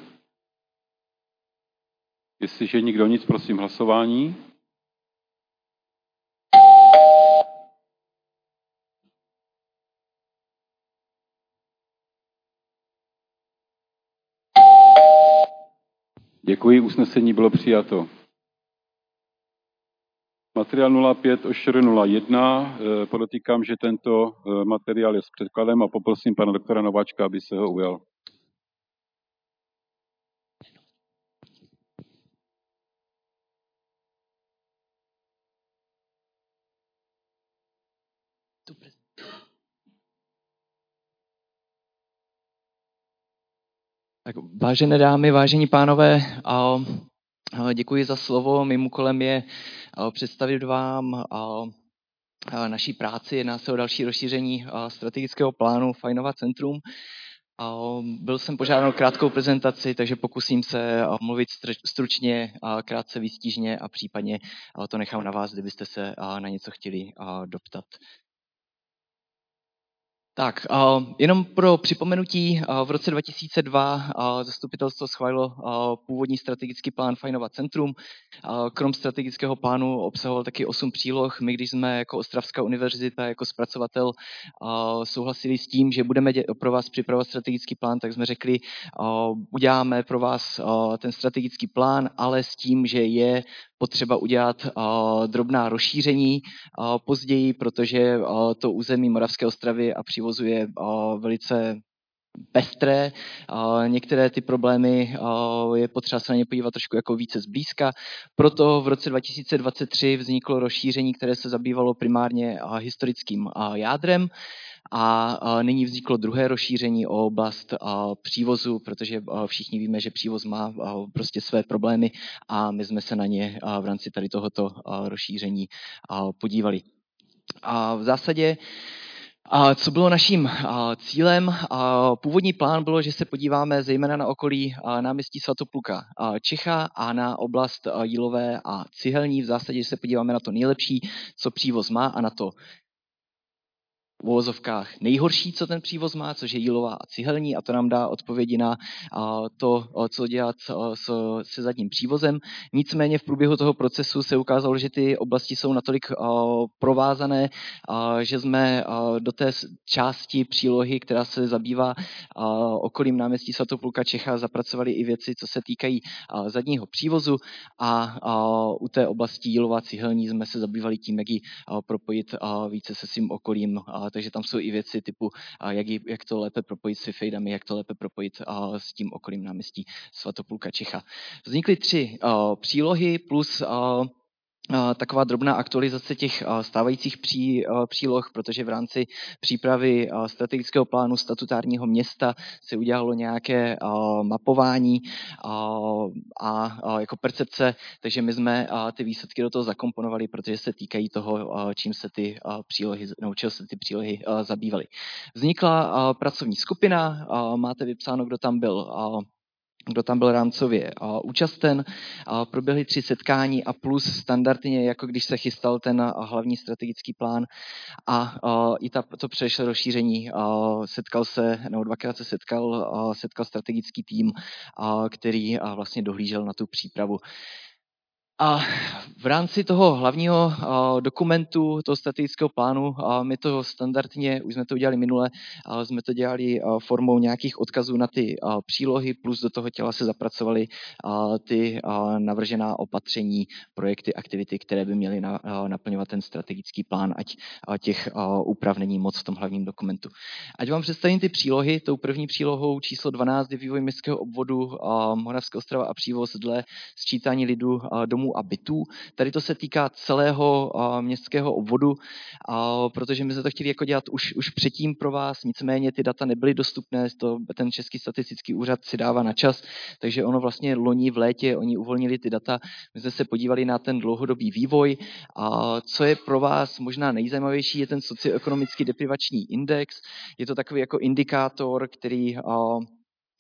Jestliže nikdo nic, prosím hlasování. Děkuji, usnesení bylo přijato. Materiál nula pět O Š R nula jedna, podotýkám, že tento materiál je s předkladem a poprosím pana doktora Nováčka, aby se ho ujal. Tak, vážené dámy, vážení pánové, děkuji za slovo. Mým úkolem je představit vám naší práci. Jedná se o další rozšíření strategického plánu Fajnova centrum. Byl jsem požádán o krátkou prezentaci, takže pokusím se mluvit stručně, krátce, výstižně a případně to nechám na vás, kdybyste se na něco chtěli doptat. Tak, uh, jenom pro připomenutí, uh, v roce dva tisíce dva uh, zastupitelstvo schválilo uh, původní strategický plán Fajnova centrum. Uh, krom strategického plánu obsahoval taky osm příloh. My, když jsme jako Ostravská univerzita, jako zpracovatel uh, souhlasili s tím, že budeme dě- pro vás připravovat strategický plán, tak jsme řekli, uh, uděláme pro vás uh, ten strategický plán, ale s tím, že je potřeba udělat uh, drobná rozšíření uh, později, protože uh, to území Moravské Ostravy a Přívozu je uh, velice pestré. Uh, některé ty problémy uh, je potřeba se na ně podívat trošku jako více zblízka. Proto v roce dva tisíce dvacet tři vzniklo rozšíření, které se zabývalo primárně uh, historickým uh, jádrem. A nyní vzniklo druhé rozšíření o oblast Přívozu, protože všichni víme, že Přívoz má prostě své problémy a my jsme se na ně v rámci tady tohoto rozšíření podívali. A v zásadě, co bylo naším cílem? Původní plán bylo, že se podíváme zejména na okolí náměstí Svatopluka Čecha a na oblast Jílové a Cihelní. V zásadě, že se podíváme na to nejlepší, co Přívoz má, a na to v uvozovkách nejhorší, co ten Přívoz má, což je Jílová a Cihelní, a to nám dá odpovědi na to, co dělat se zadním Přívozem. Nicméně v průběhu toho procesu se ukázalo, že ty oblasti jsou natolik provázané, že jsme do té části přílohy, která se zabývá okolím náměstí Svatopluka Čecha, zapracovali i věci, co se týkají zadního Přívozu, a u té oblasti Jílová a Cihelní jsme se zabývali tím, jak ji propojit více se svým okolím. Takže tam jsou i věci typu, jak, jak to lépe propojit s Fifajdami, jak to lépe propojit uh, s tím okolím náměstí Svatopluka Čecha. Vznikly tři uh, přílohy plus uh, Uh, taková drobná aktualizace těch uh, stávajících pří, uh, příloh, protože v rámci přípravy uh, strategického plánu statutárního města se udělalo nějaké uh, mapování uh, a uh, jako percepce, takže my jsme uh, ty výsledky do toho zakomponovali, protože se týkají toho, uh, čím se ty uh, přílohy, no, čím se ty přílohy uh, zabývaly. Vznikla uh, pracovní skupina, uh, máte vypsáno, kdo tam byl uh, kdo tam byl rámcově uh, účasten. Uh, proběhly tři setkání a plus standardně, jako když se chystal ten uh, hlavní strategický plán a uh, i ta, to přešlo rozšíření, uh, setkal se, nebo dvakrát se setkal, uh, setkal strategický tým, uh, který uh, vlastně dohlížel na tu přípravu. A v rámci toho hlavního uh, dokumentu, toho strategického plánu, uh, my to standardně, už jsme to udělali minule, uh, jsme to dělali uh, formou nějakých odkazů na ty uh, přílohy, plus do toho těla se zapracovaly uh, ty uh, navržená opatření, projekty, aktivity, které by měly na, uh, naplňovat ten strategický plán, ať uh, těch uh, úprav není moc v tom hlavním dokumentu. Ať vám představím ty přílohy, tou první přílohou číslo dvanáct je vývoj městského obvodu uh, Moravská Ostrava a Přívoz dle sčítání lidu uh, domů a bytů. Tady to se týká celého uh, městského obvodu, uh, protože my jsme to chtěli jako dělat už, už předtím pro vás, nicméně ty data nebyly dostupné, to ten Český statistický úřad si dává na čas, takže ono vlastně loni v létě, oni uvolnili ty data, my jsme se podívali na ten dlouhodobý vývoj. Uh, co je pro vás možná nejzajímavější, je ten socioekonomický deprivační index, je to takový jako indikátor, který uh,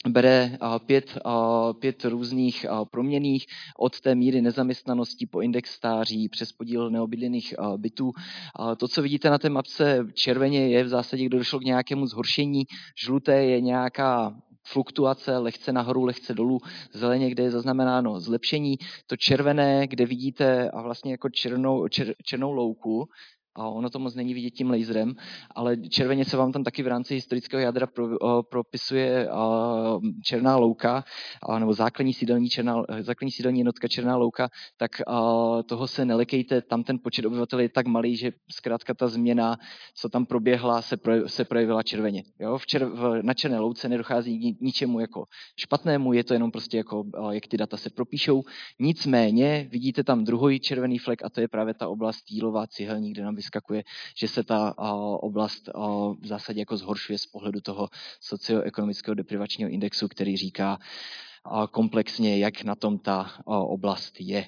bere pět, pět různých proměnných od té míry nezaměstnanosti po index stáří přes podíl neobydlených bytů. To, co vidíte na té mapce červeně, je v zásadě, kdo došlo k nějakému zhoršení. Žluté je nějaká fluktuace, lehce nahoru, lehce dolů, zeleně, kde je zaznamenáno zlepšení. To červené, kde vidíte a vlastně jako černou, čer, černou louku, a ono to moc není vidět tím laserem, ale červeně se vám tam taky v rámci historického jádra pro, o, propisuje o, černá louka, o, nebo základní sídelní, černá, základní sídelní jednotka černá louka, tak o, toho se nelekejte, tam ten počet obyvatel je tak malý, že zkrátka ta změna, co tam proběhla, se, pro, se projevila červeně. Jo? V čer, v, na černé louce nedochází ni, ničemu jako špatnému, je to jenom prostě jako, o, jak ty data se propíšou. Nicméně vidíte tam druhý červený flek a to je právě ta oblast Jílová cihelní, kde nám vyskakuje, že se ta uh, oblast uh, v zásadě jako zhoršuje z pohledu toho socioekonomického deprivačního indexu, který říká uh, komplexně, jak na tom ta uh, oblast je.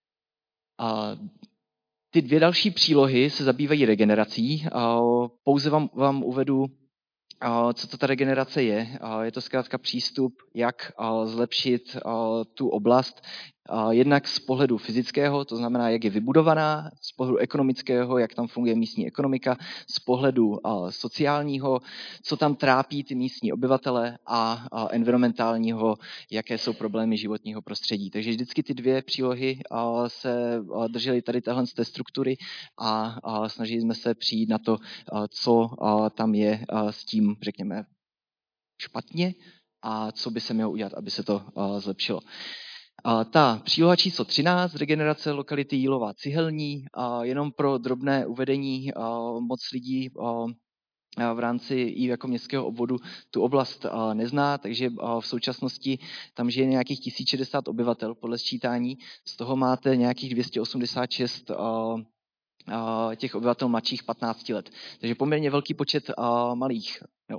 Uh, ty dvě další přílohy se zabývají regenerací. Uh, pouze vám, vám uvedu, uh, co to ta regenerace je. Uh, je to zkrátka přístup, jak uh, zlepšit uh, tu oblast, jednak z pohledu fyzického, to znamená, jak je vybudovaná, z pohledu ekonomického, jak tam funguje místní ekonomika, z pohledu sociálního, co tam trápí ty místní obyvatele a environmentálního, jaké jsou problémy životního prostředí. Takže vždycky ty dvě přílohy se držely tady téhle z té struktury a snažili jsme se přijít na to, co tam je s tím, řekněme, špatně a co by se mělo udělat, aby se to zlepšilo. Ta příloha číslo třináct, regenerace lokality Jílová cihelní, jenom pro drobné uvedení, moc lidí v rámci i jako městského obvodu tu oblast nezná, takže v současnosti tam žije nějakých tisíc šedesát obyvatel podle sčítání, z toho máte nějakých dvě stě osmdesát šest těch obyvatel mladších patnácti let. Takže poměrně velký počet malých, no,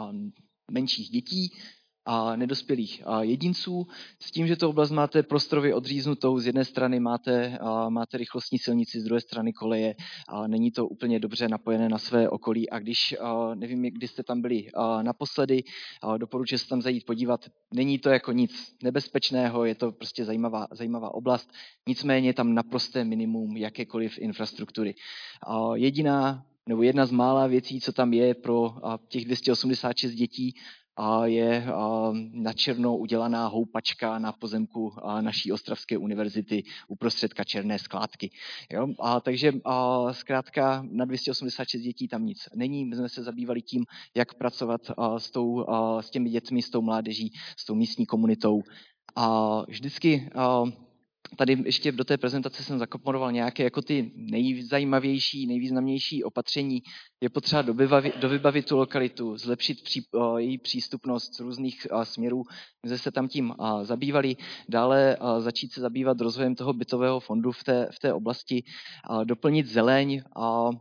menších dětí, a nedospělých a jedinců, s tím, že tu oblast máte prostorově odříznutou, z jedné strany máte, a máte rychlostní silnici, z druhé strany koleje, a není to úplně dobře napojené na své okolí a když, a nevím, kdy jste tam byli a naposledy, a doporučuji se tam zajít podívat, není to jako nic nebezpečného, je to prostě zajímavá, zajímavá oblast, nicméně tam naprosté minimum jakékoliv infrastruktury. A jediná nebo jedna z mála věcí, co tam je pro těch dvě stě osmdesát šest dětí, a je na černo udělaná houpačka na pozemku naší Ostravské univerzity uprostředka černé skládky. Jo? A takže a zkrátka na dvě stě osmdesát šest dětí tam nic není. My jsme se zabývali tím, jak pracovat a s, tou, a s těmi dětmi, s tou mládeží, s tou místní komunitou. A vždycky a tady ještě do té prezentace jsem zakomponoval nějaké jako ty nejzajímavější, nejvýznamnější opatření. Je potřeba dovybavit, dovybavit tu lokalitu, zlepšit pří, uh, její přístupnost z různých uh, směrů. My jsme se tam tím uh, zabývali. Dále uh, začít se zabývat rozvojem toho bytového fondu v té, v té oblasti, uh, doplnit zeleň a uh,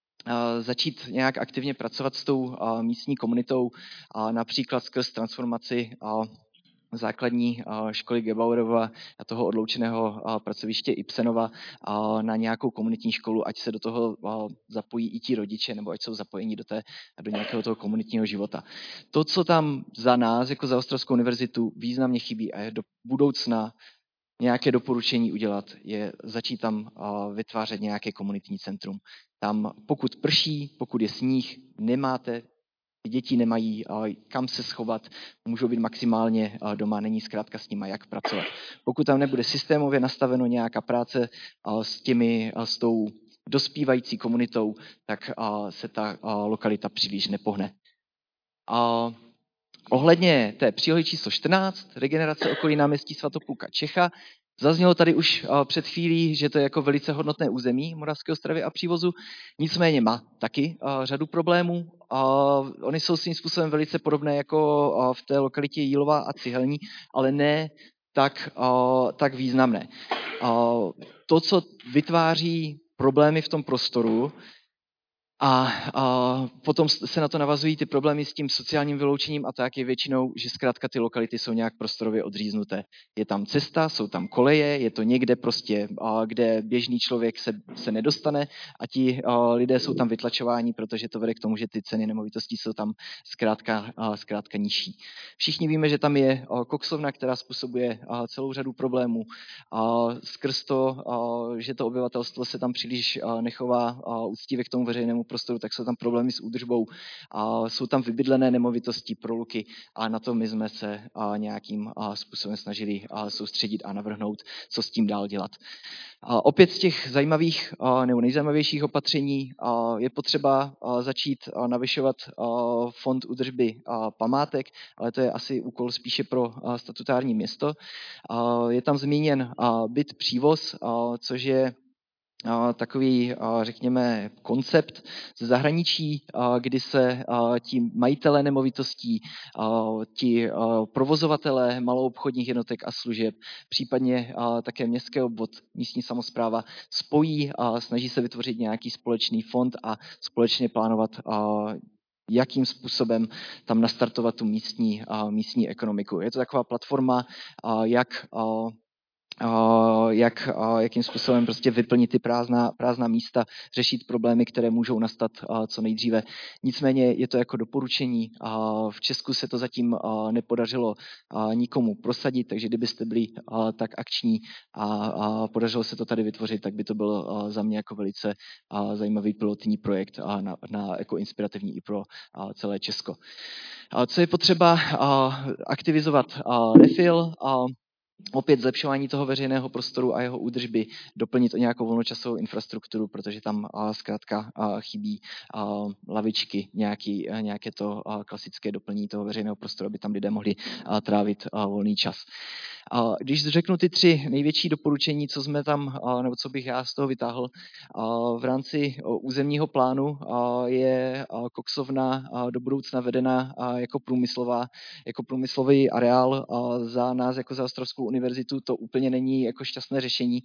začít nějak aktivně pracovat s tou uh, místní komunitou, uh, například skrz transformaci uh, základní školy Gebauerova a toho odloučeného pracoviště Ibsenova na nějakou komunitní školu, ať se do toho zapojí i ti rodiče, nebo ať jsou zapojeni do, té, do nějakého toho komunitního života. To, co tam za nás, jako za Ostravskou univerzitu, významně chybí a je do budoucna nějaké doporučení udělat, je začít tam vytvářet nějaké komunitní centrum. Tam pokud prší, pokud je sníh, nemáte děti nemají kam se schovat, můžou být maximálně doma, není zkrátka s nimi jak pracovat. Pokud tam nebude systémově nastaveno nějaká práce s těmi, s tou dospívající komunitou, tak se ta lokalita příliš nepohne. A ohledně té přílohy číslo čtrnáct, regenerace okolí náměstí Svatopluka Čecha, zaznělo tady už před chvílí, že to je jako velice hodnotné území Moravské Ostravy a Přívozu, nicméně má taky řadu problémů. Ony jsou svým způsobem velice podobné jako v té lokalitě Jílová a Cihelní, ale ne tak, tak významné. To, co vytváří problémy v tom prostoru, A, a potom se na to navazují ty problémy s tím sociálním vyloučením a tak je většinou, že zkrátka ty lokality jsou nějak prostorově odříznuté. Je tam cesta, jsou tam koleje, je to někde prostě, a, kde běžný člověk se, se nedostane a ti a, lidé jsou tam vytlačováni, protože to vede k tomu, že ty ceny nemovitostí jsou tam zkrátka, a, zkrátka nižší. Všichni víme, že tam je a, koksovna, která způsobuje a, celou řadu problémů. A, skrz to, a, že to obyvatelstvo se tam příliš a, nechová a, úctivě k tomu veřejnému prostoru, tak jsou tam problémy s údržbou, a jsou tam vybydlené nemovitosti, proluky a na to my jsme se a, nějakým a, způsobem snažili a, soustředit a navrhnout, co s tím dál dělat. A opět z těch zajímavých a, nebo nejzajímavějších opatření a, je potřeba a, začít a, navyšovat a, fond údržby a, památek, ale to je asi úkol spíše pro a, statutární město. A, je tam zmíněn a, byt přívoz, a, což je takový, řekněme, koncept ze zahraničí, kdy se ti majitelé nemovitostí, ti provozovatelé maloobchodních jednotek a služeb, případně také městský obvod, místní samospráva spojí a snaží se vytvořit nějaký společný fond a společně plánovat, jakým způsobem tam nastartovat tu místní, místní ekonomiku. Je to taková platforma, jak jak, jakým způsobem prostě vyplnit ty prázdná, prázdná místa, řešit problémy, které můžou nastat co nejdříve. Nicméně je to jako doporučení. V Česku se to zatím nepodařilo nikomu prosadit, takže kdybyste byli tak akční a podařilo se to tady vytvořit, tak by to byl za mě jako velice zajímavý pilotní projekt na, na jako inspirativní i pro celé Česko. Co je potřeba aktivizovat Refil, opět zlepšování toho veřejného prostoru a jeho údržby, doplnit o nějakou volnočasovou infrastrukturu, protože tam a, zkrátka a, chybí a, lavičky, nějaký, a, nějaké to a, klasické doplnění toho veřejného prostoru, aby tam lidé mohli a, trávit a, volný čas. A, když řeknu ty tři největší doporučení, co jsme tam, a, nebo co bych já z toho vytáhl, a, v rámci o, územního plánu a, je a, koksovna a, do budoucna vedena a, jako průmyslová, jako průmyslový areál a, za nás, jako za Ostravskou univerzitu, to úplně není jako šťastné řešení.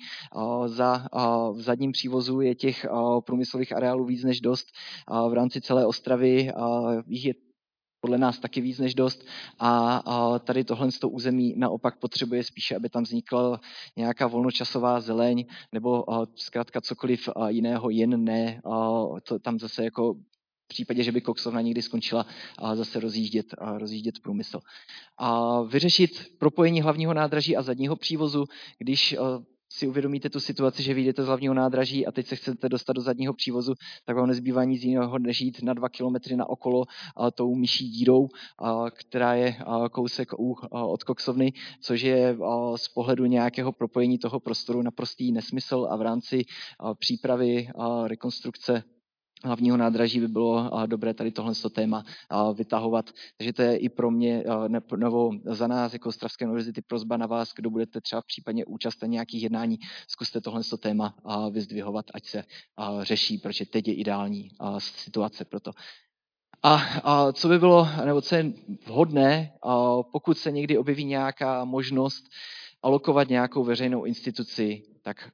Za, v zadním přívozu je těch průmyslových areálů víc než dost. V rámci celé Ostravy jich je podle nás taky víc než dost a tady tohle z toho území naopak potřebuje spíše, aby tam vznikla nějaká volnočasová zeleň nebo zkrátka cokoliv jiného, jen ne to tam zase jako v případě, že by koksovna někdy skončila, a zase rozjíždět, a rozjíždět průmysl. A vyřešit propojení hlavního nádraží a zadního přívozu, když si uvědomíte tu situaci, že vyjdete z hlavního nádraží a teď se chcete dostat do zadního přívozu, tak vám nezbývá nic jiného, než jít na dva kilometry na okolo a tou myší dírou, a, která je a, kousek u, a, od koksovny, což je a, z pohledu nějakého propojení toho prostoru naprostý nesmysl a v rámci a, přípravy a rekonstrukce hlavního nádraží by bylo dobré tady tohle téma vytahovat. Takže to je i pro mě nebo za nás jako Ostravské univerzity prosba na vás, kdo budete třeba případně účastnit nějakých jednání, zkuste tohle téma vyzdvihovat, ať se řeší, protože teď je ideální situace pro to. A, a co by bylo, nebo co je vhodné, pokud se někdy objeví nějaká možnost alokovat nějakou veřejnou instituci, tak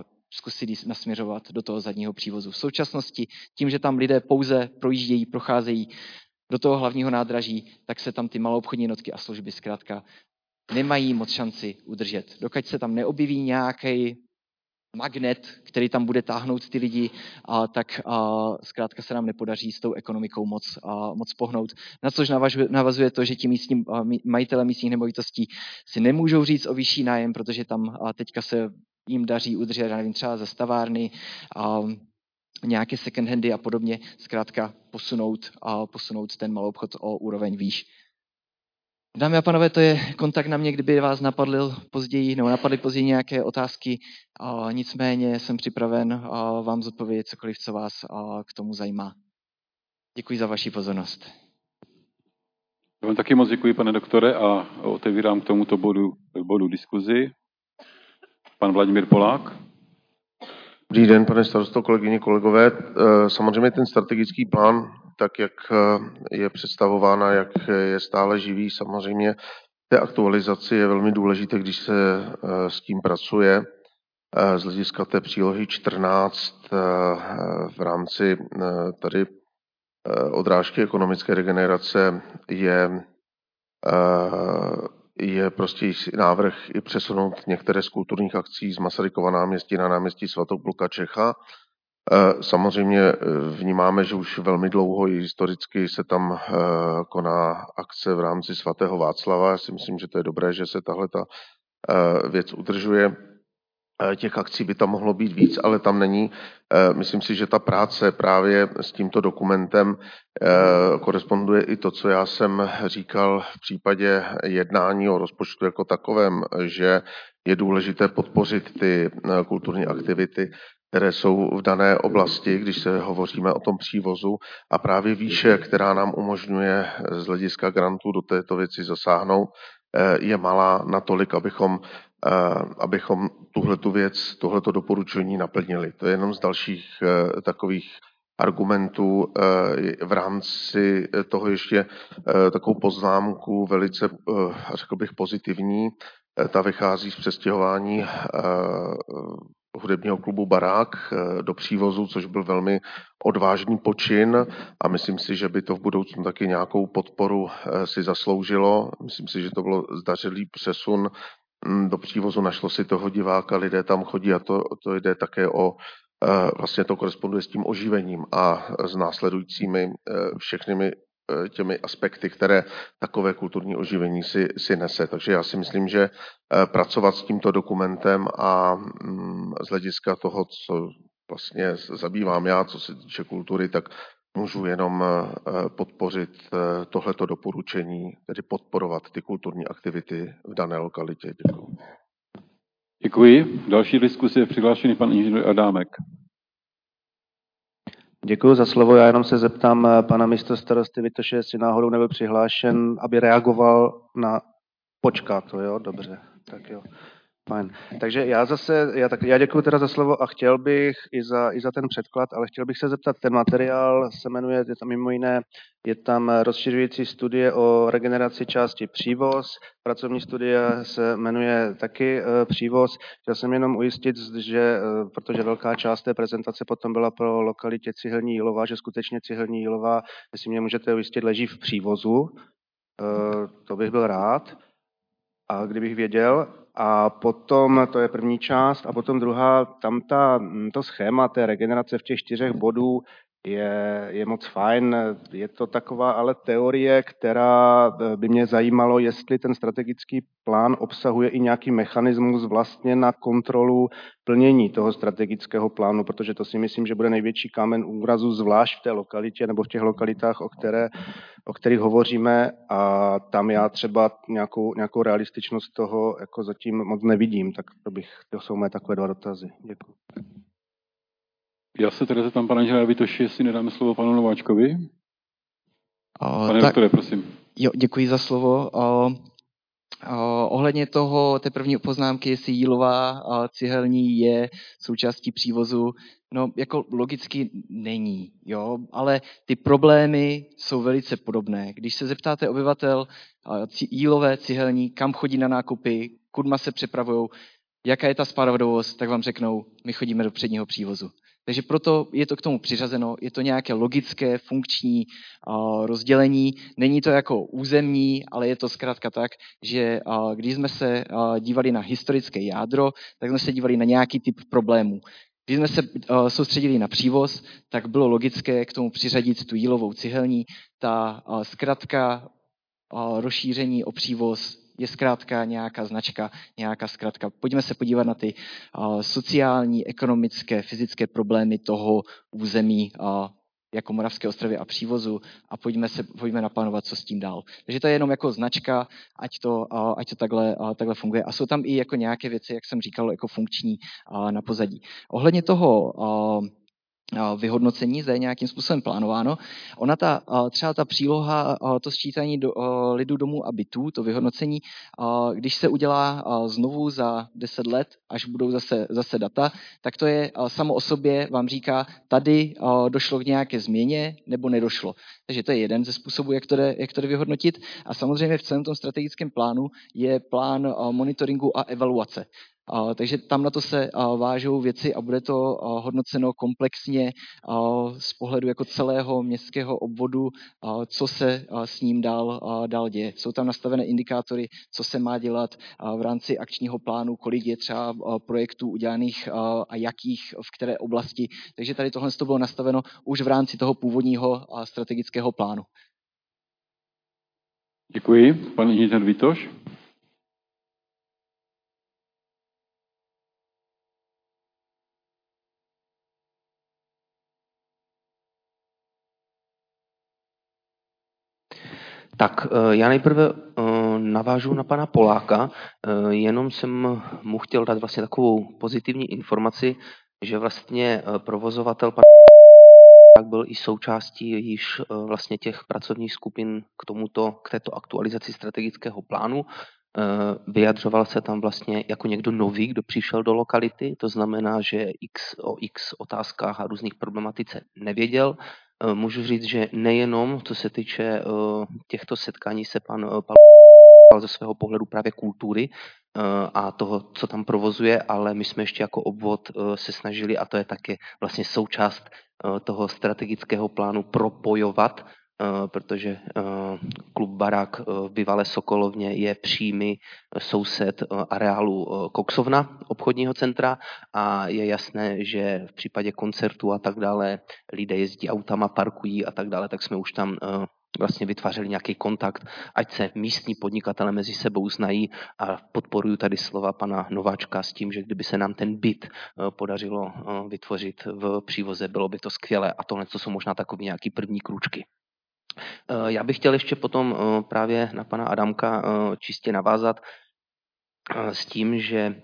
zkusit nasměřovat do toho zadního přívozu. V současnosti tím, že tam lidé pouze projíždějí, procházejí do toho hlavního nádraží, tak se tam ty maloobchodní jednotky a služby zkrátka nemají moc šanci udržet. Dokud se tam neobjeví nějaký magnet, který tam bude táhnout ty lidi, a tak a zkrátka se nám nepodaří s tou ekonomikou moc, a, moc pohnout. Na což navazuje, navazuje to, že ti místní majitele místních nemovitostí si nemůžou říct o vyšší nájem, protože tam a teďka se jim daří udržet, já nevím, třeba zastavárny, a nějaké second handy a podobně, zkrátka posunout a posunout ten maloobchod o úroveň výš. Dámy a pánové, to je kontakt na mě, kdyby vás napadl později, nebo napadly později nějaké otázky, a nicméně jsem připraven a vám zodpovědět cokoliv, co vás a k tomu zajímá. Děkuji za vaši pozornost. Já vám taky moc děkuji, pane doktore, a otevírám k tomuto bodu, bodu diskuzi. Pan Vladimír Polák. Dobrý den, pane starosto, kolegyně, kolegové. Samozřejmě ten strategický plán, tak jak je představován a jak je stále živý, samozřejmě té aktualizaci je velmi důležité, když se s tím pracuje. z hlediska té přílohy čtrnáct v rámci tady odrážky ekonomické regenerace je, je prostě návrh i přesunout některé z kulturních akcí z Masarykova náměstí na náměstí Svatopluka Čecha. Samozřejmě vnímáme, že už velmi dlouho i historicky se tam koná akce v rámci svatého Václava. Já si myslím, že to je dobré, že se tahle ta věc udržuje. Těch akcí by tam mohlo být víc, ale tam není. Myslím si, že ta práce právě s tímto dokumentem koresponduje i to, co já jsem říkal v případě jednání o rozpočtu jako takovém, že je důležité podpořit ty kulturní aktivity, které jsou v dané oblasti, když se hovoříme o tom přívozu, a právě výše, která nám umožňuje z hlediska grantů do této věci zasáhnout, je malá natolik, abychom, abychom tuhletu věc, tohleto doporučení naplnili. To je jenom z dalších takových argumentů. V rámci toho ještě takovou poznámku velice, řekl bych, pozitivní. Ta vychází z přestěhování hudebního klubu Barák do Přívozu, což byl velmi odvážný počin a myslím si, že by to v budoucnu taky nějakou podporu si zasloužilo. Myslím si, že to bylo zdařilý přesun do Přívozu, našlo si toho diváka, lidé tam chodí a to, to jde také o, vlastně to koresponduje s tím oživením a s následujícími všechnymi těmi aspekty, které takové kulturní oživení si, si nese. Takže já si myslím, že pracovat s tímto dokumentem a z hlediska toho, co vlastně zabývám já, co se týče kultury, tak můžu jenom podpořit tohleto doporučení, tedy podporovat ty kulturní aktivity v dané lokalitě. Děkuji. Děkuji. Další diskusi je přihlášený pan inženýr Adámek. Děkuji za slovo. Já jenom se zeptám pana místostarosty Vitoše, jestli náhodou nebyl přihlášen, aby reagoval na... Počká to, jo? Dobře. Tak jo. Fajn. Takže já zase, já, tak, já děkuji teda za slovo a chtěl bych i za, i za ten předklad, ale chtěl bych se zeptat, ten materiál se jmenuje, je tam mimo jiné, je tam rozšiřující studie o regeneraci části Přívoz, pracovní studie se jmenuje taky e, Přívoz. Chtěl jsem jenom ujistit, že, e, protože velká část té prezentace potom byla pro lokalitě Cihelní Jílova, že skutečně Cihelní Jílova, jestli mě můžete ujistit, leží v Přívozu, e, to bych byl rád. A kdybych věděl, a potom, to je první část, a potom druhá, tam ta, to schéma té regenerace v těch čtyřech bodů je, je moc fajn. Je to taková ale teorie, která by mě zajímalo, jestli ten strategický plán obsahuje i nějaký mechanismus vlastně na kontrolu plnění toho strategického plánu, protože to si myslím, že bude největší kámen úrazu, zvlášť v té lokalitě nebo v těch lokalitách, o, které, o kterých hovoříme, a tam já třeba nějakou, nějakou realističnost toho jako zatím moc nevidím, tak to, bych, to jsou mé takové dva dotazy. Děkuji. Já se tedy zeptám pana inženýra Vitoši, jestli nedáme slovo panu Nováčkovi. O, Pane tak, doktore, prosím. Jo, děkuji za slovo. O, o, ohledně toho, té první poznámky, jestli Jílová cihelní je součástí Přívozu, no jako logicky není, jo, ale ty problémy jsou velice podobné. Když se zeptáte obyvatel Jílové cihelní, kam chodí na nákupy, kudma se přepravují, jaká je ta spádovodovost, tak vám řeknou, my chodíme do předního Přívozu. Takže proto je to k tomu přiřazeno, je to nějaké logické, funkční uh, rozdělení. Není to jako územní, ale je to zkrátka tak, že uh, když jsme se uh, dívali na historické jádro, tak jsme se dívali na nějaký typ problémů. Když jsme se uh, soustředili na Přívoz, tak bylo logické k tomu přiřadit tu Jílovou cihelní. Ta uh, zkratka uh, rozšíření o Přívoz je zkrátka nějaká značka, nějaká zkratka. Pojďme se podívat na ty uh, sociální, ekonomické, fyzické problémy toho území uh, jako Moravské ostrovy a Přívozu a pojďme se pojďme naplánovat, co s tím dál. Takže to je jenom jako značka, ať to, uh, ať to takhle, uh, takhle funguje. A jsou tam i jako nějaké věci, jak jsem říkal, jako funkční uh, na pozadí. Ohledně toho uh, vyhodnocení, zde je nějakým způsobem plánováno. Ona ta, třeba ta příloha, to sčítání do, lidu, domů a bytů, to vyhodnocení, když se udělá znovu za deset let, až budou zase, zase data, tak to je samo o sobě, vám říká, tady došlo k nějaké změně nebo nedošlo. Takže to je jeden ze způsobů, jak to jde, jak to jde vyhodnotit. A samozřejmě v celém tom strategickém plánu je plán monitoringu a evaluace. Takže tam na to se vážou věci a bude to hodnoceno komplexně z pohledu jako celého městského obvodu, co se s ním dál, dál děje. Jsou tam nastavené indikátory, co se má dělat v rámci akčního plánu, kolik je třeba projektů udělaných a jakých, v které oblasti. Takže tady tohle to bylo nastaveno už v rámci toho původního strategického plánu. Děkuji. Pan inženýr Vítoš. Tak já nejprve navážu na pana Poláka, jenom jsem mu chtěl dát vlastně takovou pozitivní informaci, že vlastně provozovatel pan byl i součástí již vlastně těch pracovních skupin k tomuto, k této aktualizaci strategického plánu. Vyjadřoval se tam vlastně jako někdo nový, kdo přišel do lokality, to znamená, že x, o x otázkách a různých problematice nevěděl. Můžu říct, že nejenom co se týče těchto setkání se pan Pal ze svého pohledu právě kultury a toho, co tam provozuje, ale my jsme ještě jako obvod se snažili, a to je také vlastně součást toho strategického plánu, propojovat, protože klub Barák v bývalé Sokolovně je přímý soused areálu Koksovna, obchodního centra, a je jasné, že v případě koncertů a tak dále lidé jezdí autama, parkují a tak dále, tak jsme už tam vlastně vytvářeli nějaký kontakt, ať se místní podnikatele mezi sebou znají, a podporuju tady slova pana Nováčka s tím, že kdyby se nám ten byt podařilo vytvořit v Přívoze, bylo by to skvělé, a tohle to jsou možná takové nějaký první kručky. Já bych chtěl ještě potom právě na pana Adamka čistě navázat s tím, že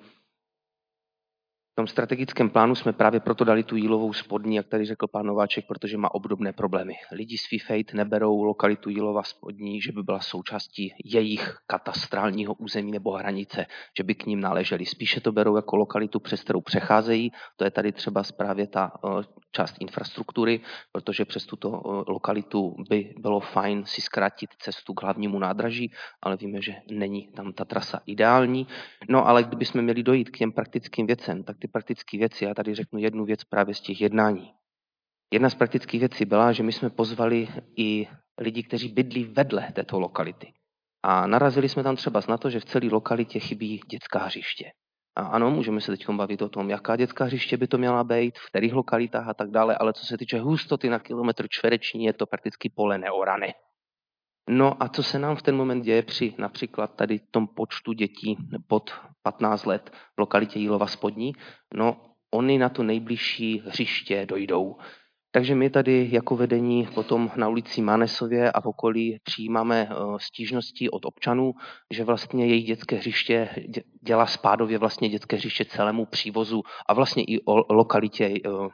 v tom strategickém plánu jsme právě proto dali tu Jílovou spodní, jak tady řekl pan Nováček, protože má obdobné problémy. Lidi z FIFAID neberou lokalitu Jílova spodní, že by byla součástí jejich katastrálního území nebo hranice, že by k ním náleželi. Spíše to berou jako lokalitu, přes kterou přecházejí. To je tady třeba právě ta část infrastruktury, protože přes tuto lokalitu by bylo fajn si zkrátit cestu k hlavnímu nádraží, ale víme, že není tam ta trasa ideální. No ale kdybychom měli dojít k těm praktickým věcem, tak ty praktické věci, já tady řeknu jednu věc právě z těch jednání. Jedna z praktických věcí byla, že my jsme pozvali i lidi, kteří bydlí vedle této lokality. A narazili jsme tam třeba na to, že v celé lokalitě chybí dětská hřiště. A ano, můžeme se teď bavit o tom, jaká dětská hřiště by to měla být, v kterých lokalitách a tak dále, ale co se týče hustoty na kilometr čtvereční, je to prakticky pole neorané. No a co se nám v ten moment děje při například tady tom počtu dětí pod patnáct let v lokalitě Jílova spodní? No, oni na to nejbližší hřiště dojdou. Takže my tady jako vedení potom na ulici Mánesově a v okolí přijímáme stížnosti od občanů, že vlastně jejich dětské hřiště dělá spádově vlastně dětské hřiště celému Přívozu a vlastně i o lokalitě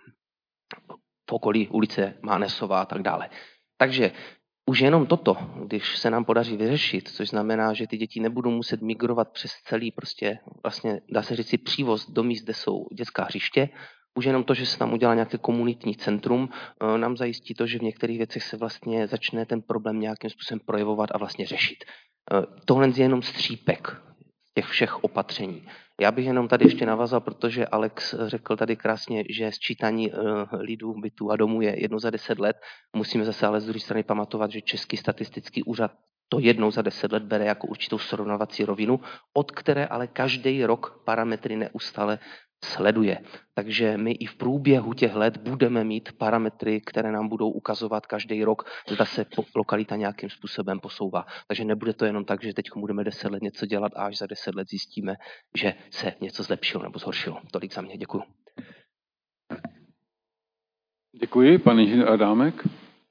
v okolí ulice Mánesová a tak dále. Takže už jenom toto, když se nám podaří vyřešit, což znamená, že ty děti nebudou muset migrovat přes celý prostě vlastně, dá se říct, Přívoz do míst, kde jsou dětská hřiště, už jenom to, že se tam udělá nějaké komunitní centrum, nám zajistí to, že v některých věcech se vlastně začne ten problém nějakým způsobem projevovat a vlastně řešit. Tohle je jenom střípek těch všech opatření. Já bych jenom tady ještě navázal, protože Alex řekl tady krásně, že sčítání lidů, bytů a domů je jedno za deset let. Musíme zase ale z druhé strany pamatovat, že Český statistický úřad to jednou za deset let bere jako určitou srovnávací rovinu, od které ale každý rok parametry neustále sleduje. Takže my i v průběhu těch let budeme mít parametry, které nám budou ukazovat každý rok, zda se lokalita nějakým způsobem posouvá. Takže nebude to jenom tak, že teď budeme deset let něco dělat a až za deset let zjistíme, že se něco zlepšilo nebo zhoršilo. Tolik za mě, děkuju. Děkuji, pan inženýr Adámek.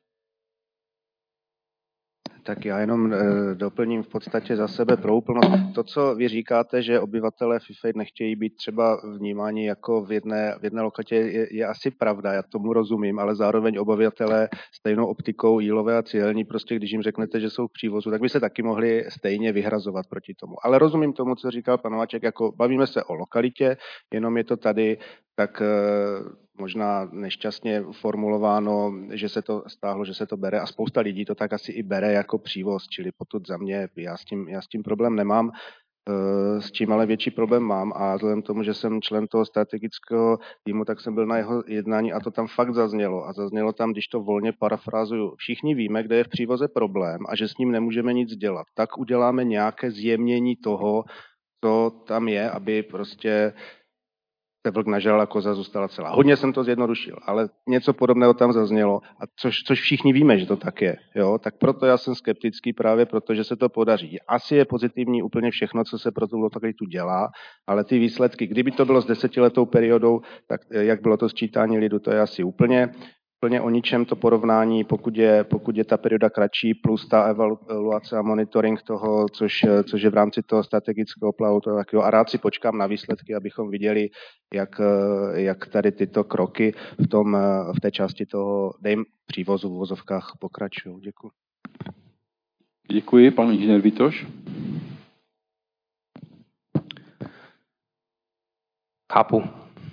Tak já jenom doplním v podstatě za sebe pro úplnost. To, co vy říkáte, že obyvatelé FIFAID nechtějí být třeba vnímáni jako v jedné, v jedné lokalitě, je, je asi pravda, já tomu rozumím, ale zároveň obyvatelé stejnou optikou Jílové a Cihelní, prostě když jim řeknete, že jsou v Přívozu, tak by se taky mohli stejně vyhrazovat proti tomu. Ale rozumím tomu, co říkal pan Nováček, jako bavíme se o lokalitě, jenom je to tady tak možná nešťastně formulováno, že se to stáhlo, že se to bere a spousta lidí to tak asi i bere jako Přívoz, čili potud za mě, já s tím, já s tím problém nemám. s čím ale větší problém mám a vzhledem k tomu, že jsem člen toho strategického týmu, tak jsem byl na jeho jednání a to tam fakt zaznělo. A zaznělo tam, když to volně parafrázuju, všichni víme, kde je v přívoze problém a že s ním nemůžeme nic dělat. Tak uděláme nějaké zjemnění toho, co tam je, aby prostě se vlk nažral a koza zůstala celá. Hodně jsem to zjednodušil, ale něco podobného tam zaznělo, a což, což všichni víme, že to tak je. Jo? Tak proto já jsem skeptický právě, protože se to podaří. Asi je pozitivní úplně všechno, co se pro tu lokalitu dělá, ale ty výsledky, kdyby to bylo s desetiletou periodou, tak jak bylo to sčítání lidu, to je asi úplně Plně o ničem to porovnání, pokud je, pokud je ta perioda kratší, plus ta evaluace a monitoring toho, což, což je v rámci toho strategického plánu. A rád si počkám na výsledky, abychom viděli, jak, jak tady tyto kroky v, tom, v té části toho dejm přívozu v uvozovkách pokračují. Děkuji. Děkuji, pan inženýr Vítoš. Chápu.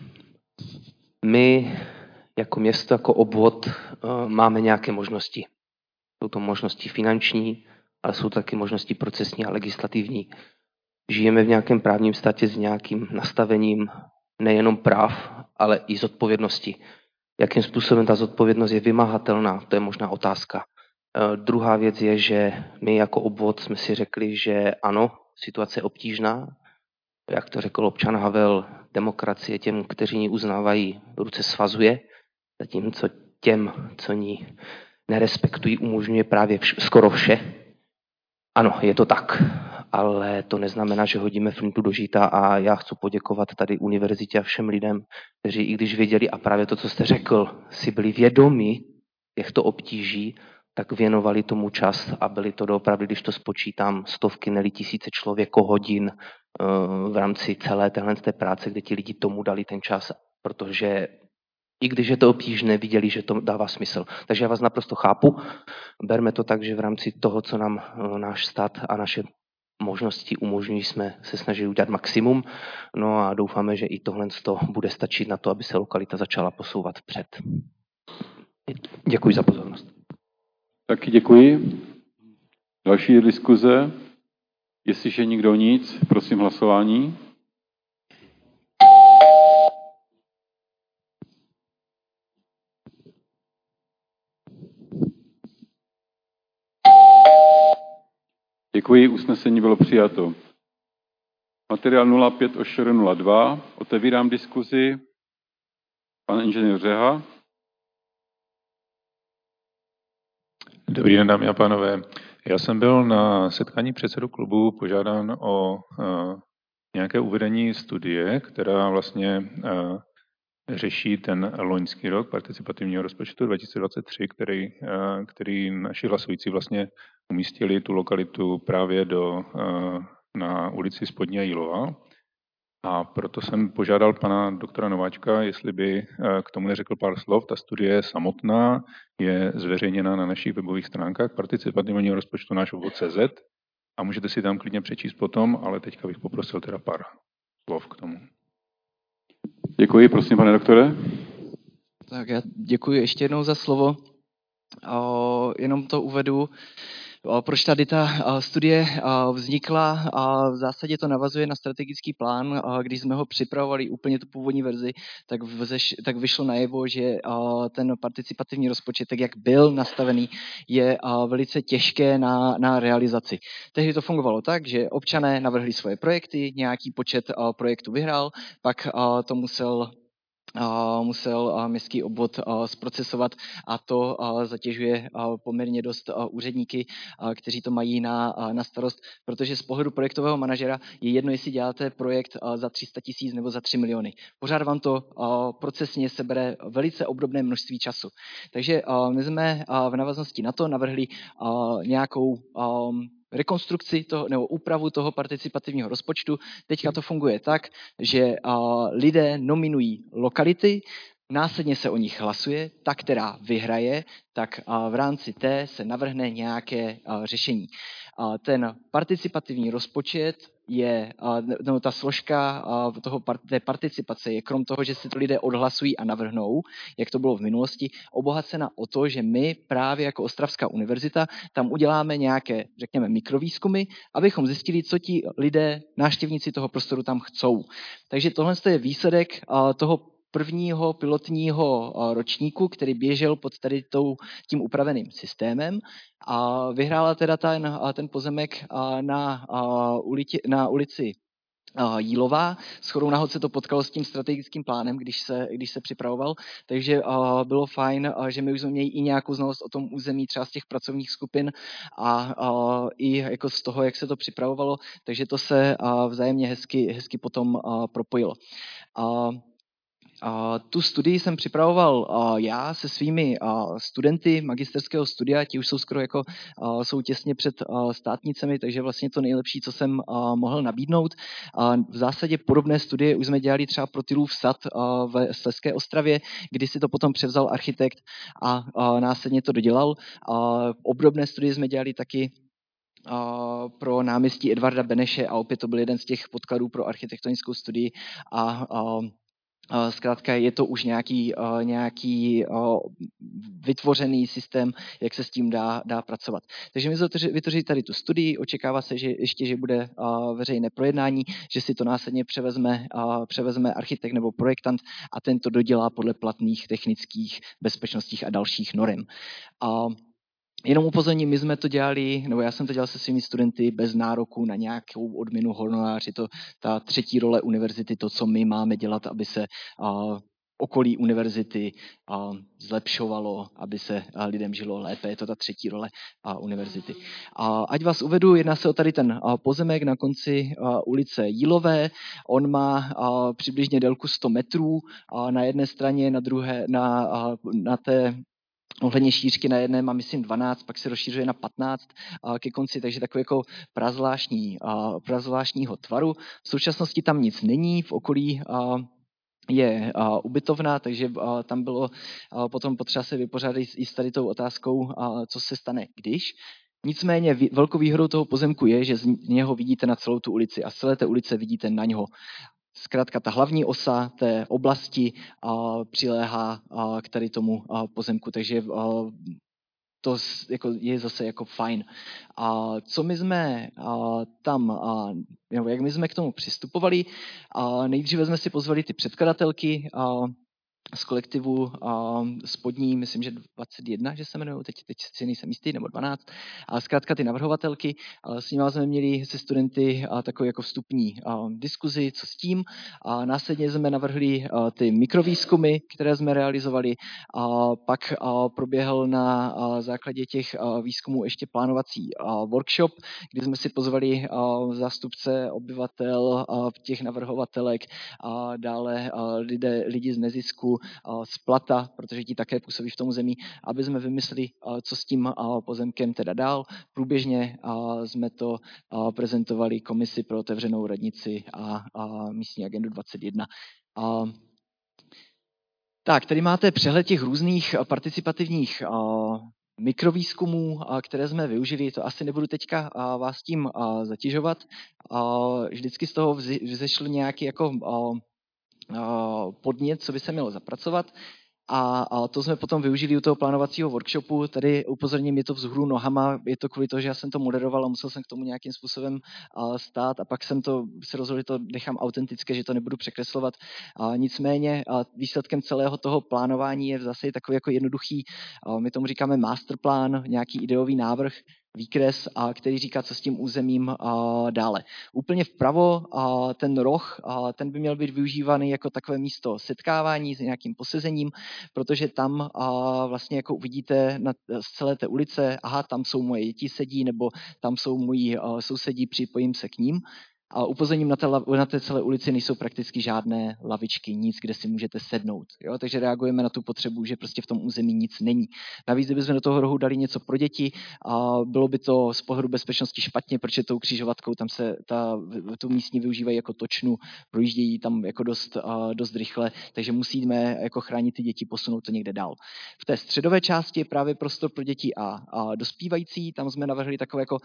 My jako město, jako obvod máme nějaké možnosti. Jsou to možnosti finanční, ale jsou to taky možnosti procesní a legislativní. Žijeme v nějakém právním státě s nějakým nastavením nejenom práv, ale i zodpovědnosti. Jakým způsobem ta zodpovědnost je vymahatelná, to je možná otázka. Druhá věc je, že my jako obvod jsme si řekli, že ano, situace je obtížná. Jak to řekl občan Havel, demokracie těm, kteří ji uznávají, ruce svazuje, zatímco těm, co ní nerespektují, umožňuje právě vš- skoro vše. Ano, je to tak, ale to neznamená, že hodíme flintu do žita a já chci poděkovat tady univerzitě a všem lidem, kteří i když věděli a právě to, co jste řekl, si byli vědomi těchto obtíží, tak věnovali tomu čas a byli to doopravdy, když to spočítám, stovky, neli tisíce člověkohodin v rámci celé téhle práce, kde ti lidi tomu dali ten čas, protože i když je to obtížné, viděli, že to dává smysl. Takže já vás naprosto chápu. Berme to tak, že v rámci toho, co nám náš stát a naše možnosti umožňují, jsme se snažili udělat maximum. No a doufáme, že i tohle bude stačit na to, aby se lokalita začala posouvat vpřed. Děkuji za pozornost. Taky děkuji. Další diskuze. Jestliže nikdo nic, prosím hlasování. Děkuji, usnesení bylo přijato. Materiál nula pět O Š R nula dva. Otevírám diskuzi. Pan inženýr Řeha. Dobrý den, dámy a pánové. Já jsem byl na setkání předsedů klubu požádán o uh, nějaké uvedení studie, která vlastně uh, řeší ten loňský rok participativního rozpočtu dva tisíce dvacet tři, který, uh, který naši hlasující vlastně umístili tu lokalitu právě do, uh, na ulici Spodní a Jílova. A proto jsem požádal pana doktora Nováčka, jestli by k tomu neřekl pár slov. Ta studie samotná je zveřejněna na našich webových stránkách participativního rozpočtu náš obvod tečka cé zet a můžete si tam klidně přečíst potom, ale teďka bych poprosil teda pár slov k tomu. Děkuji, prosím, pane doktore. Tak já děkuji ještě jednou za slovo. O, jenom to uvedu. Proč tady ta studie vznikla? V zásadě to navazuje na strategický plán. Když jsme ho připravovali úplně tu původní verzi, tak, vzeš, tak vyšlo najevo, že ten participativní rozpočet, tak jak byl nastavený, je velice těžké na, na realizaci. Tehdy to fungovalo tak, že občané navrhli svoje projekty, nějaký počet projektů vyhrál, pak to musel Uh, musel uh, městský obvod uh, zprocesovat a to uh, zatěžuje uh, poměrně dost uh, úředníky, uh, kteří to mají na, uh, na starost, protože z pohledu projektového manažera je jedno, jestli děláte projekt uh, za tři sta tisíc nebo za tři miliony. Pořád vám to uh, procesně sebere velice obdobné množství času. Takže uh, my jsme uh, v návaznosti na to navrhli uh, nějakou um, rekonstrukci toho, nebo úpravu toho participativního rozpočtu. Teďka to funguje tak, že uh, lidé nominují lokality, Následně se o nich hlasuje, ta, která vyhraje, tak v rámci té se navrhne nějaké řešení. Ten participativní rozpočet je, no, ta složka toho, té participace je krom toho, že si to lidé odhlasují a navrhnou, jak to bylo v minulosti, obohacena o to, že my právě jako Ostravská univerzita tam uděláme nějaké, řekněme, mikrovýzkumy, abychom zjistili, co ti lidé, návštěvníci toho prostoru tam chcou. Takže tohle je výsledek toho prvního pilotního ročníku, který běžel pod tady tou, tím upraveným systémem a vyhrála teda ten, ten pozemek na, ulici, na ulici Jílová. Shodou náhod se to potkalo s tím strategickým plánem, když se, když se připravoval, takže uh, bylo fajn, uh, že my už jsme měli i nějakou znalost o tom území třeba z těch pracovních skupin a uh, i jako z toho, jak se to připravovalo, takže to se uh, vzájemně hezky, hezky potom uh, propojilo. Uh, Uh, tu studii jsem připravoval uh, já se svými uh, studenty magisterského studia, ti už jsou skoro jako, uh, jsou těsně před uh, státnicemi, takže vlastně to nejlepší, co jsem uh, mohl nabídnout. Uh, v zásadě podobné studie už jsme dělali třeba pro Tylův sad uh, ve Slezské Ostravě, kdy si to potom převzal architekt a uh, následně to dodělal. Uh, obdobné studie jsme dělali taky Uh, pro náměstí Edvarda Beneše a opět to byl jeden z těch podkladů pro architektonickou studii a uh, Uh, zkrátka je to už nějaký, uh, nějaký uh, vytvořený systém, jak se s tím dá, dá pracovat. Takže my jsme vytvořili tady tu studii, očekává se, že ještě že bude uh, veřejné projednání, že si to následně převezme, uh, převezme architekt nebo projektant a ten to dodělá podle platných technických, bezpečnostních a dalších norem. Uh, Jenom upozorním, my jsme to dělali, nebo já jsem to dělal se svými studenty bez nároku na nějakou odměnu, honorář, je to ta třetí role univerzity, to, co my máme dělat, aby se uh, okolí univerzity uh, zlepšovalo, aby se uh, lidem žilo lépe, je to ta třetí role uh, univerzity. Uh, ať vás uvedu, jedná se o tady ten uh, pozemek na konci uh, ulice Jílové, on má uh, přibližně délku sto metrů, uh, na jedné straně, na druhé, na, uh, na té ohledně šířky na jedné má, myslím, dvanáct, pak se rozšířuje na patnáct a ke konci, takže takový jako prazvláštní, a, prazvláštního tvaru. V současnosti tam nic není, v okolí a, je a, ubytovna, takže a, tam bylo a, potom potřeba se vypořádat i s tady tou otázkou, a, co se stane, když. Nicméně vý, velkou výhodou toho pozemku je, že z něho vidíte na celou tu ulici a z celé té ulice vidíte na něho. Zkrátka ta hlavní osa té oblasti a, přiléhá a, k tady tomu a, pozemku, takže a, to jako, je zase jako fajn. A co my jsme a, tam, a, nebo jak my jsme k tomu přistupovali, a, nejdříve jsme si pozvali ty předkladatelky a, z kolektivu a, spodní, myslím, že dvacet jedna, že se jmenují, teď, teď si nejsem jistý, nebo dvanáct. A zkrátka ty navrhovatelky, a s nimi jsme měli se studenty a, takovou jako vstupní a, diskuzi, co s tím. A následně jsme navrhli a, ty mikrovýzkumy, které jsme realizovali. A pak a, proběhl na a, základě těch a, výzkumů ještě plánovací a, workshop, kdy jsme si pozvali a, zástupce obyvatel a, těch navrhovatelek a dále a, lidé, lidi z nezisku, z Plata, protože ti také působí v tom zemí, aby jsme vymysleli, co s tím pozemkem teda dál. Průběžně jsme to prezentovali komisi pro otevřenou radnici a místní agendu dvacet jedna. Tak, tady máte přehled těch různých participativních mikrovýzkumů, které jsme využili. To asi nebudu teďka vás tím zatěžovat. Vždycky z toho vzešl nějaký jako podnět, co by se mělo zapracovat. A, a to jsme potom využili u toho plánovacího workshopu. Tady upozorním, je to vzhůru nohama, je to kvůli toho, že já jsem to moderoval a musel jsem k tomu nějakým způsobem a, stát a pak jsem to se rozhodl, že to nechám autentické, že to nebudu překreslovat. A, nicméně a výsledkem celého toho plánování je zase takový jako jednoduchý, a, my tomu říkáme masterplán, nějaký ideový návrh, výkres, a který říká, co s tím územím a, dále. Úplně vpravo a, ten roh, a, ten by měl být využívaný jako takové místo setkávání s nějakým posezením, protože tam a, vlastně jako uvidíte na, z celé té ulice, aha, tam jsou moje děti sedí, nebo tam jsou moji a, sousedí, připojím se k ním. A upozorním, na té, na té celé ulici nejsou prakticky žádné lavičky, nic, kde si můžete sednout. Jo? Takže reagujeme na tu potřebu, že prostě v tom území nic není. Navíc, kdybychom do toho rohu dali něco pro děti, a bylo by to z pohledu bezpečnosti špatně, protože tou křižovatkou tam se ta, tu místní využívají jako točnu, projíždějí tam jako dost, a, dost rychle, takže musíme jako chránit ty děti, posunout to někde dál. V té středové části je právě prostor pro děti a, a dospívající, tam jsme navrhli takové jako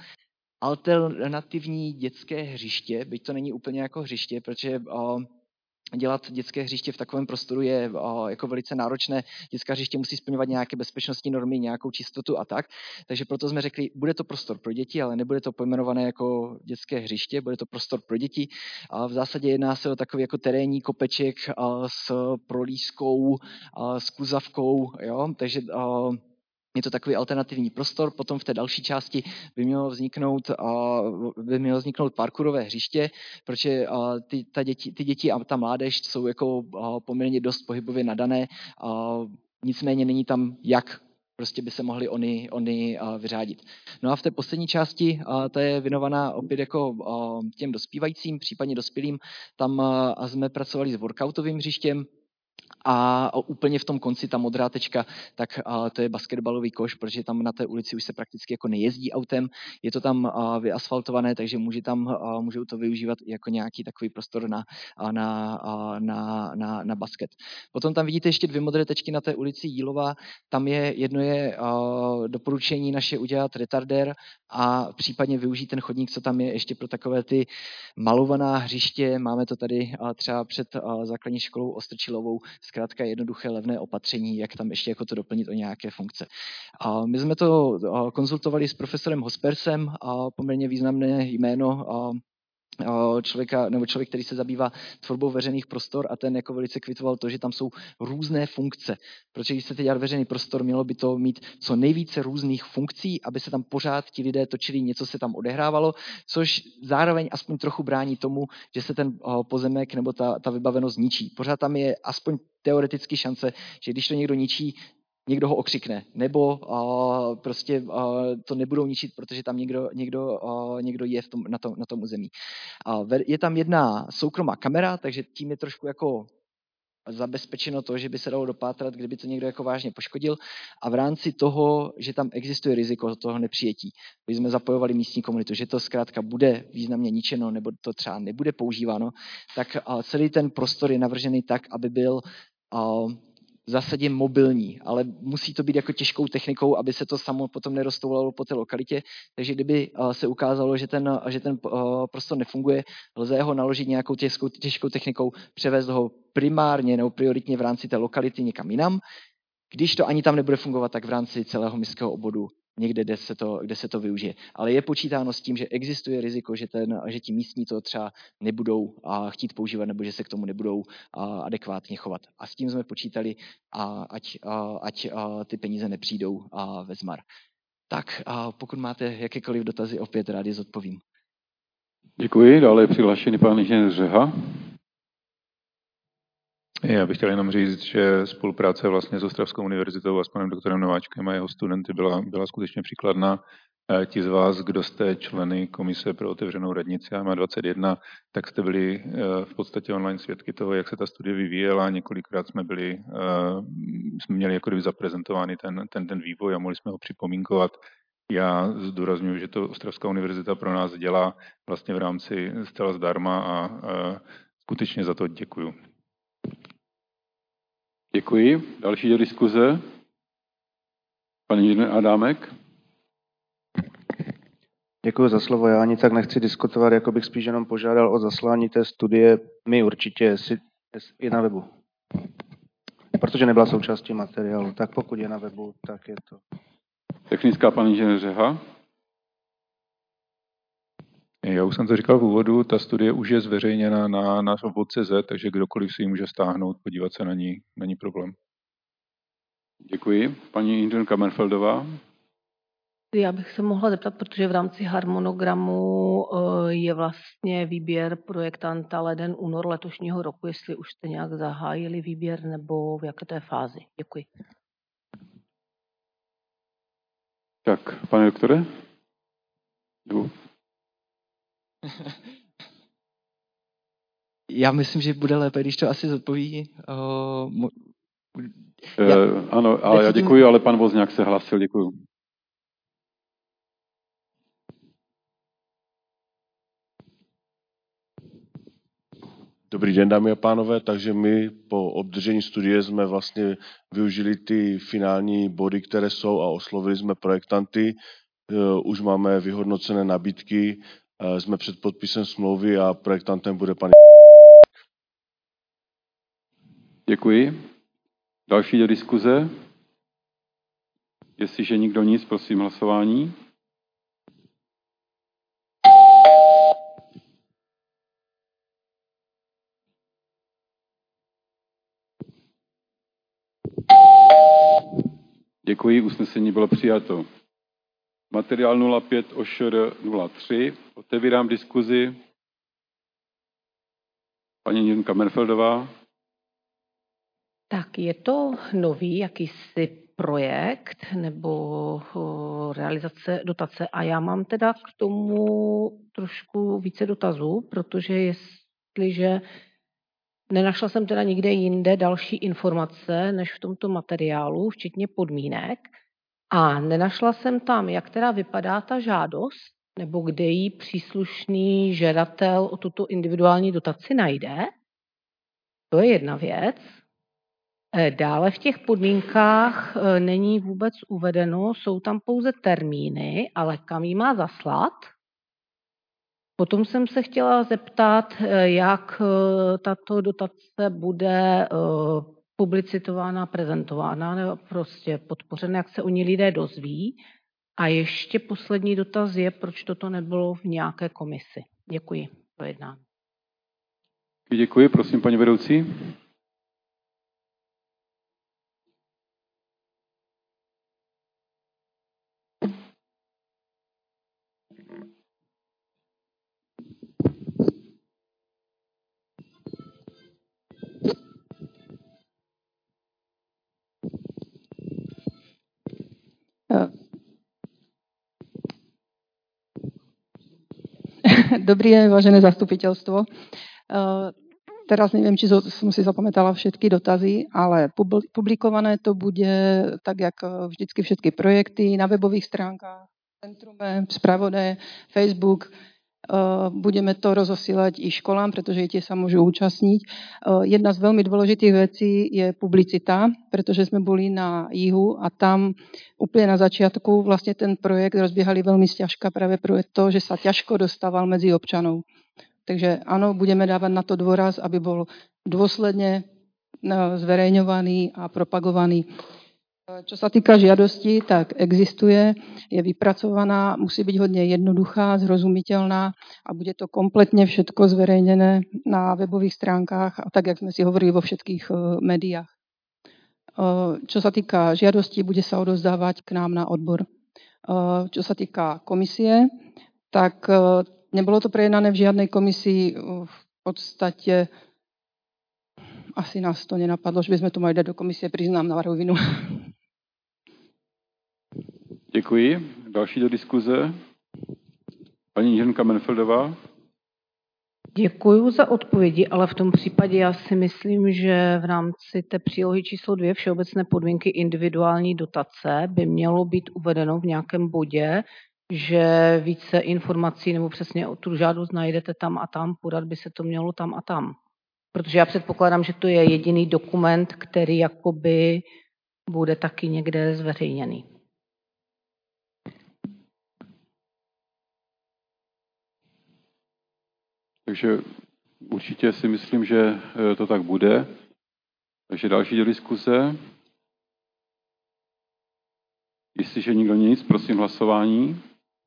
alternativní dětské hřiště, byť to není úplně jako hřiště, protože uh, dělat dětské hřiště v takovém prostoru je uh, jako velice náročné. Dětská hřiště musí splňovat nějaké bezpečnostní normy, nějakou čistotu a tak. Takže proto jsme řekli, bude to prostor pro děti, ale nebude to pojmenované jako dětské hřiště, bude to prostor pro děti. A v zásadě jedná se o takový jako terénní kopeček uh, s prolízkou, uh, s kluzavkou, jo, takže uh, je to takový alternativní prostor, potom v té další části by mělo vzniknout, by mělo vzniknout parkourové hřiště, protože ty, ta děti, ty děti a ta mládež jsou jako poměrně dost pohybově nadané, nicméně není tam jak prostě by se mohli oni, oni vyřádit. No a v té poslední části, ta je věnovaná opět jako těm dospívajícím, případně dospělým, tam jsme pracovali s workoutovým hřištěm, a úplně v tom konci ta modrá tečka, tak a, to je basketbalový koš, protože tam na té ulici už se prakticky jako nejezdí autem, je to tam a, vyasfaltované, takže může tam, a, můžou to využívat jako nějaký takový prostor na, a, na, a, na, na, na basket. Potom tam vidíte ještě dvě modré tečky na té ulici Jílová, tam je, jedno je a, doporučení naše udělat retardér a případně využít ten chodník, co tam je ještě pro takové ty malovaná hřiště, máme to tady a, třeba před a, základní školou Ostrčilovou, zkrátka jednoduché, levné opatření, jak tam ještě jako to doplnit o nějaké funkce. A my jsme to konzultovali s profesorem Hospersem, a poměrně významné jméno a člověka, nebo člověk, který se zabývá tvorbou veřejných prostor a ten jako velice kvitoval to, že tam jsou různé funkce. Protože když chcete dělat veřejný prostor, mělo by to mít co nejvíce různých funkcí, aby se tam pořád ti lidé točili, něco se tam odehrávalo, což zároveň aspoň trochu brání tomu, že se ten pozemek nebo ta, ta vybavenost ničí. Pořád tam je aspoň teoreticky šance, že když to někdo ničí, někdo ho okřikne, nebo uh, prostě uh, to nebudou ničit, protože tam někdo, někdo, uh, někdo je v tom, na, tom, na tom území. Uh, je tam jedna soukromá kamera, takže tím je trošku jako zabezpečeno to, že by se dalo dopátrat, kdyby to někdo jako vážně poškodil. A v rámci toho, že tam existuje riziko toho nepřijetí, když jsme zapojovali místní komunitu, že to zkrátka bude významně ničeno, nebo to třeba nebude používáno, tak uh, celý ten prostor je navržený tak, aby byl uh, v zásadě mobilní, ale musí to být jako těžkou technikou, aby se to samo potom neroztoulalo po té lokalitě. Takže kdyby se ukázalo, že ten, že ten prostor nefunguje, lze ho naložit nějakou těžkou, těžkou technikou, převést ho primárně nebo prioritně v rámci té lokality někam jinam. Když to ani tam nebude fungovat, tak v rámci celého městského obvodu někde, kde se to, kde se to využije. Ale je počítáno s tím, že existuje riziko, že, ten, že ti místní to třeba nebudou a chtít používat, nebo že se k tomu nebudou a, adekvátně chovat. A s tím jsme počítali, a, ať, a, ať a, ty peníze nepřijdou a, ve zmar. Tak a pokud máte jakékoliv dotazy, opět rádi zodpovím. Děkuji. Dále je přihlášený pán inženýr Řeha. Já bych chtěl jenom říct, že spolupráce vlastně s Ostravskou univerzitou a s panem doktorem Nováčkem a jeho studenty byla, byla skutečně příkladná. Ti z vás, kdo jste členy Komise pro otevřenou radnici A M A dvacet jedna, tak jste byli v podstatě online svědky toho, jak se ta studie vyvíjela. Několikrát jsme byli, jsme měli jako kdyby zaprezentovány ten, ten, ten vývoj a mohli jsme ho připomínkovat. Já zdůrazňuji, že to Ostravská univerzita pro nás dělá vlastně v rámci zcela zdarma a, a skutečně za to děkuju. Děkuji. Další do diskuze. Pan inženýr Adámek. Děkuji za slovo. Já ani tak nechci diskutovat, jako bych spíš jenom požádal o zaslání té studie. My určitě, jestli je na webu. Protože nebyla součástí materiálu. Tak pokud je na webu, tak je to. Technická pan inženýr Řeha. Já už jsem to říkal v úvodu, ta studie už je zveřejněna na náš obvod tečka cé zet, takže kdokoliv si ji může stáhnout, podívat se na ní, není problém. Děkuji. Paní inženýrka Kammerfeldová. Já bych se mohla zeptat, protože v rámci harmonogramu je vlastně výběr projektanta leden únor letošního roku, jestli už jste nějak zahájili výběr nebo v jaké té fázi. Děkuji. Tak, pane doktore? Jdu. Já myslím, že bude lépe, když to asi zodpoví. Uh, já, uh, ano, ale já děkuji, ale pan Vozňák se hlásil, děkuji. Dobrý den, dámy a pánové, takže my po obdržení studie jsme vlastně využili ty finální body, které jsou a oslovili jsme projektanty. Už máme vyhodnocené nabídky, jsme před podpisem smlouvy a projektantem bude pan. Děkuji. Další do diskuze? Jestliže nikdo nic, prosím hlasování. Děkuji, usnesení bylo přijato. Materiál nula pět O Š R nula tři. Otevírám diskuzi. Paní Jirka Merfeldová. Tak je to nový jakýsi projekt nebo realizace dotace a já mám teda k tomu trošku více dotazů, protože jestliže nenašla jsem teda nikde jinde další informace než v tomto materiálu, včetně podmínek, a nenašla jsem tam, jak teda vypadá ta žádost, nebo kde ji příslušný žadatel o tuto individuální dotaci najde. To je jedna věc. Dále v těch podmínkách není vůbec uvedeno, jsou tam pouze termíny, ale kam ji má zaslat. Potom jsem se chtěla zeptat, jak tato dotace bude publicitována, prezentována, nebo prostě podpořena, jak se o ní lidé dozví. A ještě poslední dotaz je, proč toto nebylo v nějaké komisi. Děkuji. Projednání. Děkuji, prosím, paní vedoucí. Dobrý den, vážené zastupiteľstvo. Teraz neviem, či som si zapamätala všetky dotazy, ale publikované to bude tak, jak vždycky všetky projekty na webových stránkach, Centrume, Spravodaj, Facebook. Budeme to rozosielať i školám, pretože i tie sa môžu účastniť. Jedna z veľmi dôležitých vecí je publicita, pretože sme boli na jihu a tam úplne na začiatku vlastne ten projekt rozbiehali veľmi sťažka práve preto, že sa ťažko dostával medzi občanov. Takže áno, budeme dávať na to dôraz, aby bol dôsledne zverejňovaný a propagovaný. Čo sa týka žiadosti, tak existuje, je vypracovaná, musí byť hodne jednoduchá, zrozumiteľná a bude to kompletne všetko zverejnené na webových stránkach, tak jak sme si hovorili vo všetkých médiách. Čo sa týka žiadosti, bude sa odozdávať k nám na odbor. Čo sa týka komisie, tak nebolo to prejednané v žiadnej komisii, v podstate asi nás to nenapadlo, že by sme to mali dať do komisie, priznám na rovinu. Děkuji. Další do diskuze. Paní Jirka Menfeldová. Děkuji za odpovědi, ale v tom případě já si myslím, že v rámci té přílohy číslo dvě všeobecné podmínky individuální dotace by mělo být uvedeno v nějakém bodě, že více informací nebo přesně o tu žádost najdete tam a tam, podat by se to mělo tam a tam. Protože já předpokládám, že to je jediný dokument, který jakoby bude taky někde zveřejněný. Takže určitě si myslím, že to tak bude. Takže další do diskuse. Jestliže nikdo nic, prosím hlasování.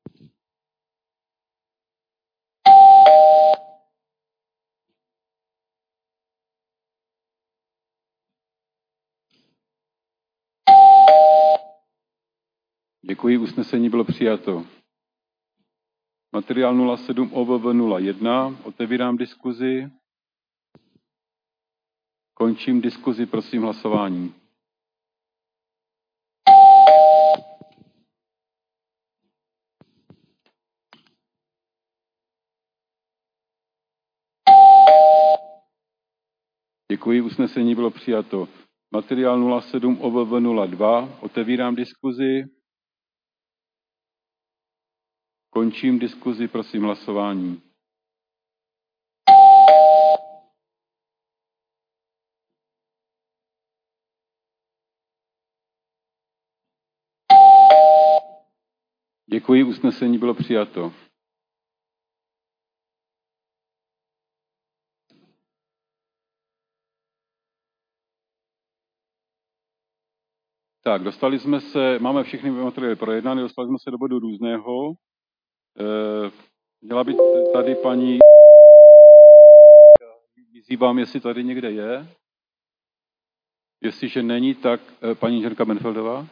Děkuji, usnesení bylo přijato. Materiál nula sedm O V V nula jedna, otevírám diskuzi. Končím diskuzi, prosím hlasování. Děkuji, usnesení bylo přijato. Materiál nula sedm O V V nula dva, otevírám diskuzi. Končím diskuzi, prosím hlasování. Děkuji, usnesení bylo přijato. Tak, dostali jsme se, máme všechny materiály projednány, dostali jsme se do bodu různého. E, měla být tady paní, vyzývám, jestli tady někde je. Jestliže není, tak e, paní inženýrka Benfeldová.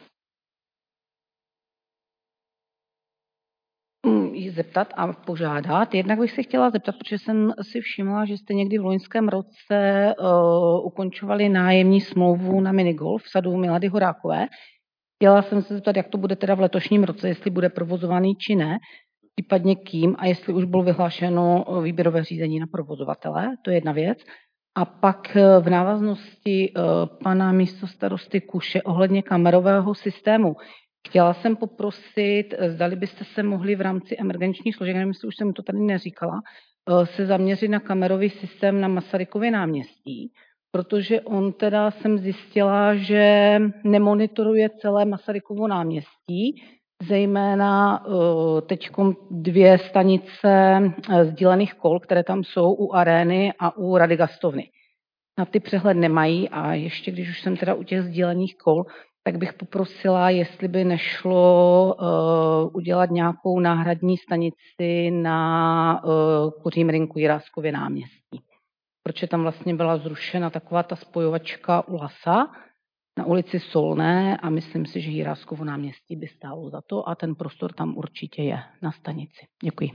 Jí zeptat a požádat. Jednak bych se chtěla zeptat, protože jsem si všimla, že jste někdy v loňském roce uh, ukončovali nájemní smlouvu na minigolf v sadu Milady Horákové. Chtěla jsem se zeptat, jak to bude teda v letošním roce, jestli bude provozovaný či ne, případně kým a jestli už bylo vyhlášeno výběrové řízení na provozovatele, to je jedna věc. A pak v návaznosti uh, pana místostarosty Kuše ohledně kamerového systému. Chtěla jsem poprosit, zdali byste se mohli v rámci emergenčních složek, nevím, jestli už jsem to tady neříkala, se zaměřit na kamerový systém na Masarykově náměstí, protože on teda jsem zjistila, že nemonitoruje celé Masarykovo náměstí, zejména teď dvě stanice sdílených kol, které tam jsou u arény a u Rady Gastovny. Na ty přehled nemají a ještě když už jsem teda u těch sdílených kol, tak bych poprosila, jestli by nešlo uh, udělat nějakou náhradní stanici na uh, Kuřím rynku Jiráskově náměstí. Protože tam vlastně byla zrušena taková ta spojovačka u Lasa na ulici Solné a myslím si, že Jiráskovo náměstí by stálo za to a ten prostor tam určitě je na stanici. Děkuji.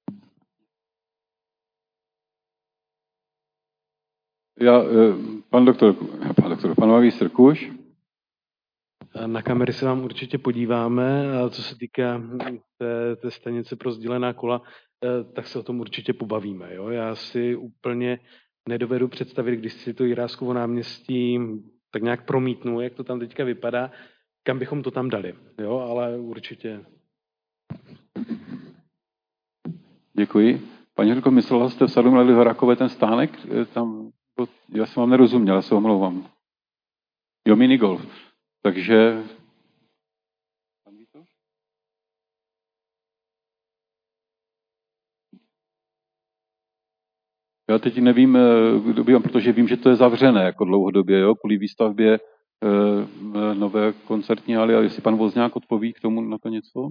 Já, pan doktor, pan doktor, pan magistr Kuš. Na kamery se vám určitě podíváme a co se týká té, té stanice pro sdílená kola, tak se o tom určitě pobavíme. Jo? Já si úplně nedovedu představit, když si to Jiráskovo náměstí tak nějak promítnu, jak to tam teďka vypadá, kam bychom to tam dali. Jo? Ale určitě. Děkuji. Paní Hrko, myslela jste v sadu Milady Horákové ten stánek? Tam, já jsem vám nerozuměl, já se omlouvám. Jo, minigolf. Takže já teď nevím, kdo by, protože vím, že to je zavřené jako dlouhodobě, jo, kvůli výstavbě e, nové koncertní haly, ale jestli pan Vozňák odpoví k tomu na to něco?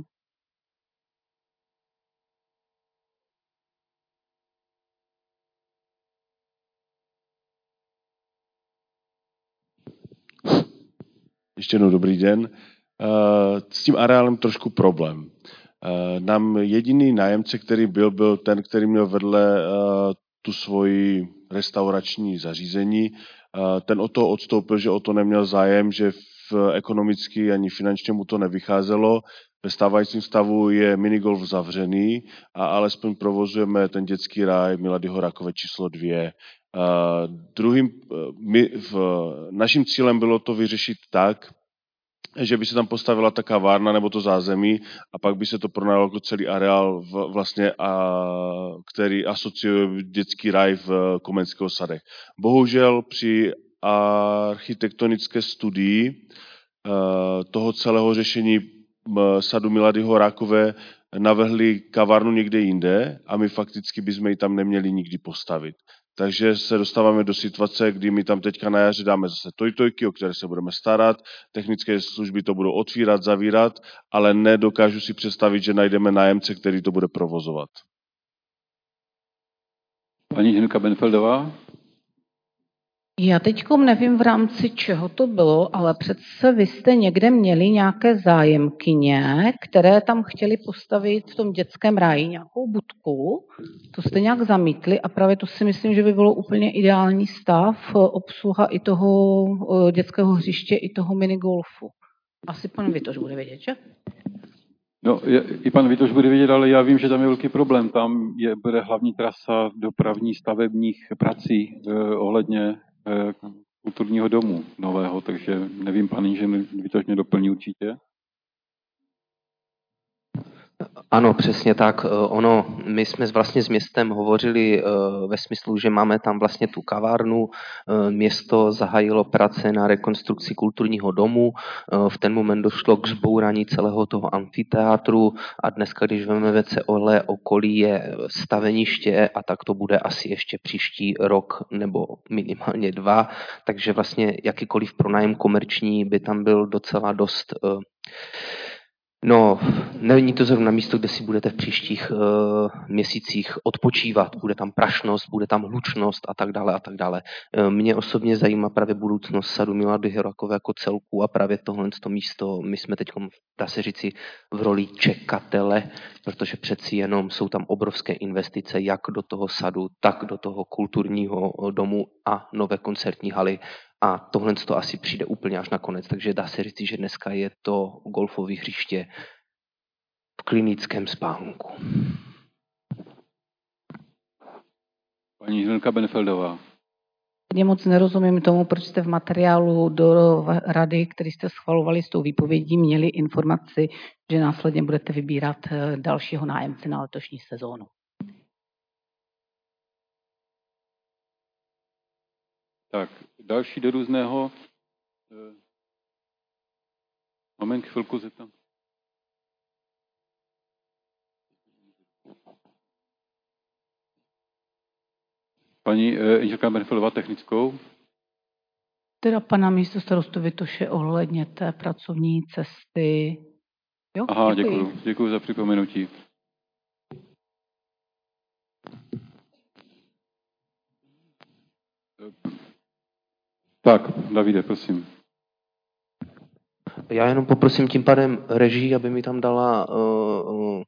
Ještě jednou dobrý den. S tím areálem trošku problém. Nám jediný nájemce, který byl, byl ten, který měl vedle tu svoji restaurační zařízení. Ten o to odstoupil, že o to neměl zájem, že v ekonomicky ani finančně mu to nevycházelo. Ve stávajícím stavu je minigolf zavřený a alespoň provozujeme ten dětský ráj Milady Horákové číslo dvě. Uh, druhým, my, v, naším cílem bylo to vyřešit tak, že by se tam postavila ta kavárna nebo to zázemí a pak by se to pronajalo jako celý areál, v, vlastně, a, který asociuje dětský ráj v Komenského sadech. Bohužel při architektonické studii uh, toho celého řešení sadu Milady Horákové navrhli kavárnu někde jinde a my fakticky bychom ji tam neměli nikdy postavit. Takže se dostáváme do situace, kdy my tam teďka na jaře dáme zase tojtojky, o které se budeme starat, technické služby to budou otvírat, zavírat, ale nedokážu si představit, že najdeme nájemce, který to bude provozovat. Paní Hinka Benfeldová? Já teďkom nevím v rámci čeho to bylo, ale přece vy jste někde měli nějaké zájemkyně, které tam chtěli postavit v tom dětském ráji nějakou budku. To jste nějak zamítli a právě to si myslím, že by bylo úplně ideální stav, obsluha i toho dětského hřiště, i toho minigolfu. Asi pan Vitoš bude vědět, že? No, je, i pan Vitoš bude vědět, ale já vím, že tam je velký problém. Tam je, bude hlavní trasa dopravní stavebních prací eh, ohledně kulturního domu nového, takže nevím, pan inženýr, vy to mě doplní určitě. Ano, přesně tak. Ono, my jsme vlastně s městem hovořili ve smyslu, že máme tam vlastně tu kavárnu. Město zahájilo práce na rekonstrukci kulturního domu. V ten moment došlo k zbourání celého toho amfiteátru a dneska, když vezmeme ve Ceole okolí, je staveniště a tak to bude asi ještě příští rok nebo minimálně dva. Takže vlastně jakýkoliv pronájem komerční by tam byl docela dost... No, není to zrovna místo, kde si budete v příštích uh, měsících odpočívat. Bude tam prašnost, bude tam hlučnost a tak dále a tak dále. Uh, mě osobně zajímá právě budoucnost sadu Milady Horákové jako celku a právě tohle to místo, my jsme teď, dá se říci, v roli čekatele, protože přeci jenom jsou tam obrovské investice jak do toho sadu, tak do toho kulturního domu a nové koncertní haly. A tohle to asi přijde úplně až na konec, takže dá se říct, že dneska je to golfové hřiště v klinickém spánku. Paní inženýrka Benfeldová. Já moc nerozumím tomu, proč jste v materiálu do rady, který jste schvalovali s tou výpovědí, měli informaci, že následně budete vybírat dalšího nájemce na letošní sezónu. Tak, další do různého. Moment, chvilku se tam. Paní eh, inženýrka Benfeldová technickou. Teda pana místostarostu Vitoše ohledně té pracovní cesty. Jo? Aha, děkuji. děkuji. Děkuji za připomenutí. Tak, Davide, prosím. Já jenom poprosím tím pádem režii, aby mi tam dala... Uh, uh,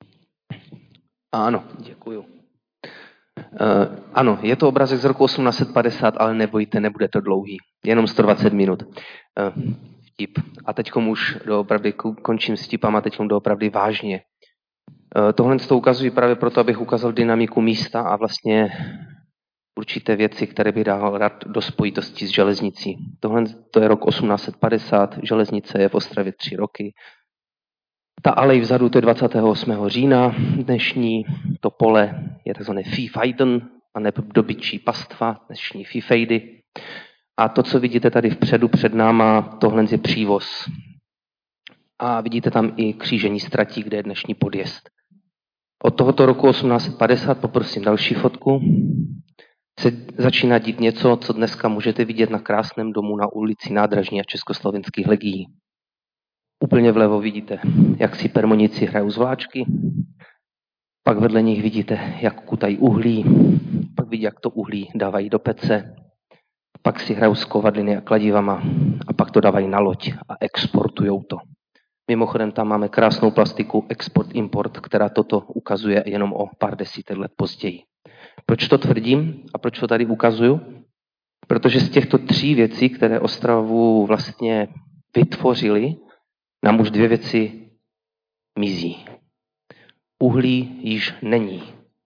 ano, děkuju. Uh, ano, je to obrázek z roku osmnáct set padesát, ale nebojte, nebude to dlouhý. Jenom sto dvacet minut. Uh, vtip. A teďkom už doopravdy končím s vtipama, teďkom doopravdy vážně. Uh, tohle to ukazuji právě proto, abych ukázal dynamiku místa a vlastně určité věci, které bych dal rád do spojitosti s železnicí. Tohle to je rok osmnáct set padesát, železnice je v Ostravě tři roky. Ta alej vzadu, to je dvacátého osmého října dnešní, to pole je tzv. Viehweiden, a nebo dobytčí pastva, dnešní Viehfejdy. A to, co vidíte tady vpředu před náma, tohle je přívoz. A vidíte tam i křížení stratí, kde je dnešní podjezd. Od tohoto roku osmnáct set padesát, poprosím další fotku, se začíná dít něco, co dneska můžete vidět na krásném domu na ulici Nádražní a Československých legií. Úplně vlevo vidíte, jak si permonici hrajou zvláčky, pak vedle nich vidíte, jak kutají uhlí, pak vidí, jak to uhlí dávají do pece, pak si hrajou s kovadliny a kladivama a pak to dávají na loď a exportujou to. Mimochodem tam máme krásnou plastiku export-import, která toto ukazuje jenom o pár desítek let později. Proč to tvrdím a proč to tady ukazuju? Protože z těchto tří věcí, které Ostravu vlastně vytvořily, nám už dvě věci mizí. Uhlí již není.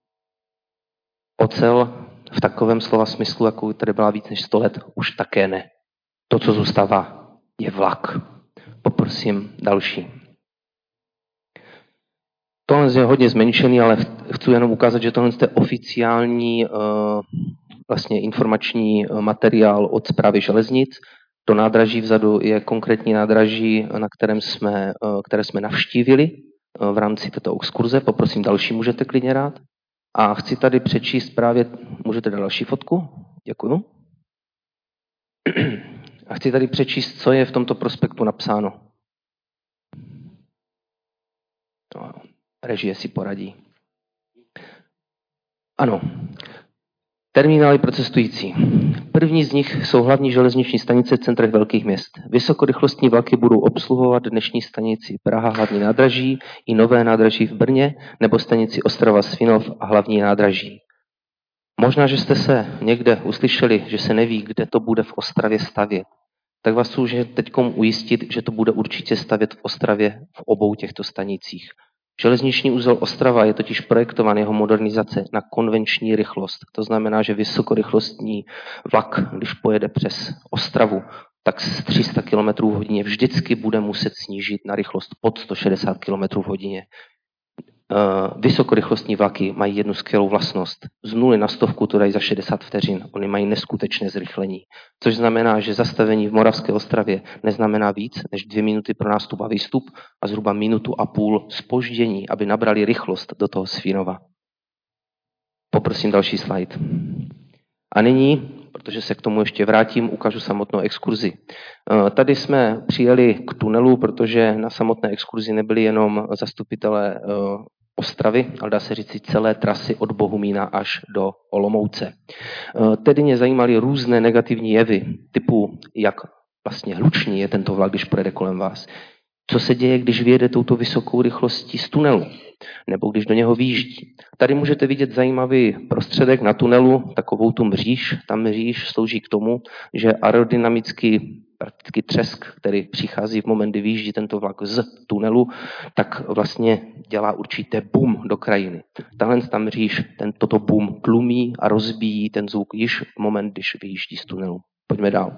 Ocel v takovém slova smyslu, jako tady byla víc než sto let, už také ne. To, co zůstává, je vlak. Poprosím další. Tohle je hodně zmenšený, ale chci jenom ukázat, že tohle je oficiální uh, vlastně informační materiál od Správy železnic. To nádraží vzadu je konkrétní nádraží, na kterém jsme, uh, které jsme navštívili uh, v rámci této exkurze. Poprosím další, můžete klidně rád. A chci tady přečíst právě, můžete dát další fotku? Děkuju. A chci tady přečíst, co je v tomto prospektu napsáno. No, režie si poradí. Ano. Terminály pro cestující. První z nich jsou hlavní železniční stanice v centrech velkých měst. Vysokorychlostní vlaky budou obsluhovat dnešní stanici Praha hlavní nádraží i nové nádraží v Brně nebo stanici Ostrava Svinov a hlavní nádraží. Možná, že jste se někde uslyšeli, že se neví, kde to bude v Ostravě stavět. Tak vás můžu teď ujistit, že to bude určitě stavět v Ostravě v obou těchto stanicích. Železniční úzel Ostrava je totiž projektován jeho modernizace na konvenční rychlost. To znamená, že vysokorychlostní vlak, když pojede přes Ostravu, tak s tři sta kilometrů v hodině vždycky bude muset snížit na rychlost pod sto šedesát kilometrů v hodině. Vysokorychlostní vlaky mají jednu skvělou vlastnost. Z nuly na stovku to dají za šedesát vteřin. Oni mají neskutečné zrychlení. Což znamená, že zastavení v Moravské Ostravě neznamená víc než dvě minuty pro nástup a výstup a zhruba minutu a půl zpoždění, aby nabrali rychlost do toho Svínova. Poprosím další slide. A nyní, protože se k tomu ještě vrátím, ukážu samotnou exkurzi. Tady jsme přijeli k tunelu, protože na samotné exkurzi nebyli jenom zastupitelé Ostravy, ale dá se říct celé trasy od Bohumína až do Olomouce. Tedy mě zajímaly různé negativní jevy, typu jak vlastně hlučný je tento vlak, když projede kolem vás. Co se děje, když vyjede touto vysokou rychlostí z tunelu, nebo když do něho vyjíždí. Tady můžete vidět zajímavý prostředek na tunelu, takovou tu mříž. Ta mříž slouží k tomu, že aerodynamický prakticky třesk, který přichází v moment, kdy vyjíždí tento vlak z tunelu, tak vlastně dělá určité boom do krajiny. Tahle ta mříž ten, toto boom tlumí a rozbíjí ten zvuk již v moment, když vyjíždí z tunelu. Pojďme dál.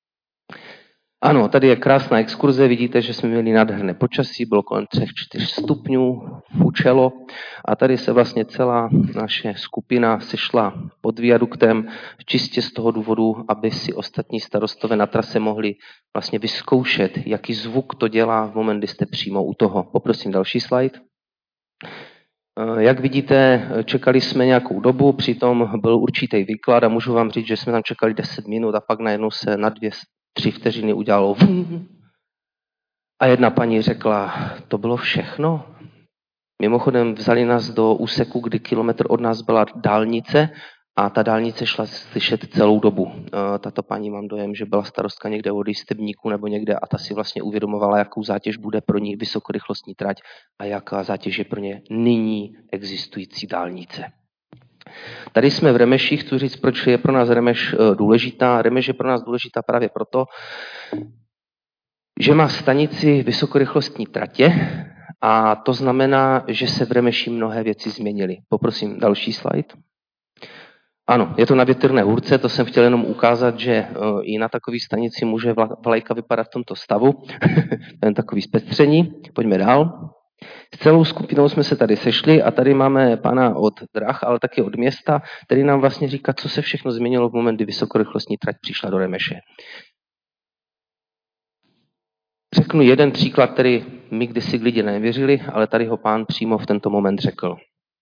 Ano, tady je krásná exkurze, vidíte, že jsme měli nádherné počasí, bylo kolem tři čtyři stupňů, fučelo a tady se vlastně celá naše skupina sešla pod viaduktem čistě z toho důvodu, aby si ostatní starostové na trase mohli vlastně vyzkoušet, jaký zvuk to dělá v moment, kdy jste přímo u toho. Poprosím další slide. Jak vidíte, čekali jsme nějakou dobu, přitom byl určitý výklad a můžu vám říct, že jsme tam čekali deset minut a pak najednou se na dvě Tři vteřiny udělalo vum. A jedna paní řekla, to bylo všechno. Mimochodem vzali nás do úseku, kdy kilometr od nás byla dálnice a ta dálnice šla slyšet celou dobu. Tato paní, mám dojem, že byla starostka někde od Jistebníku nebo někde a ta si vlastně uvědomovala, jakou zátěž bude pro ní vysokorychlostní trať a jaká zátěž je pro ně nyní existující dálnice. Tady jsme v Remeši, chci říct, proč je pro nás Remeš důležitá. Remeš je pro nás důležitá právě proto, že má stanici vysokorychlostní tratě a to znamená, že se v Remeši mnohé věci změnily. Poprosím další slide. Ano, je to na Větrné hůrce, to jsem chtěl jenom ukázat, že i na takové stanici může vlajka vypadat v tomto stavu. To je takový zpestření. Pojďme dál. S celou skupinou jsme se tady sešli a tady máme pana od drah, ale taky od města, který nám vlastně říká, co se všechno změnilo v moment, kdy vysokorychlostní trať přišla do Remeše. Řeknu jeden příklad, který my kdysi lidi nevěřili, ale tady ho pán přímo v tento moment řekl.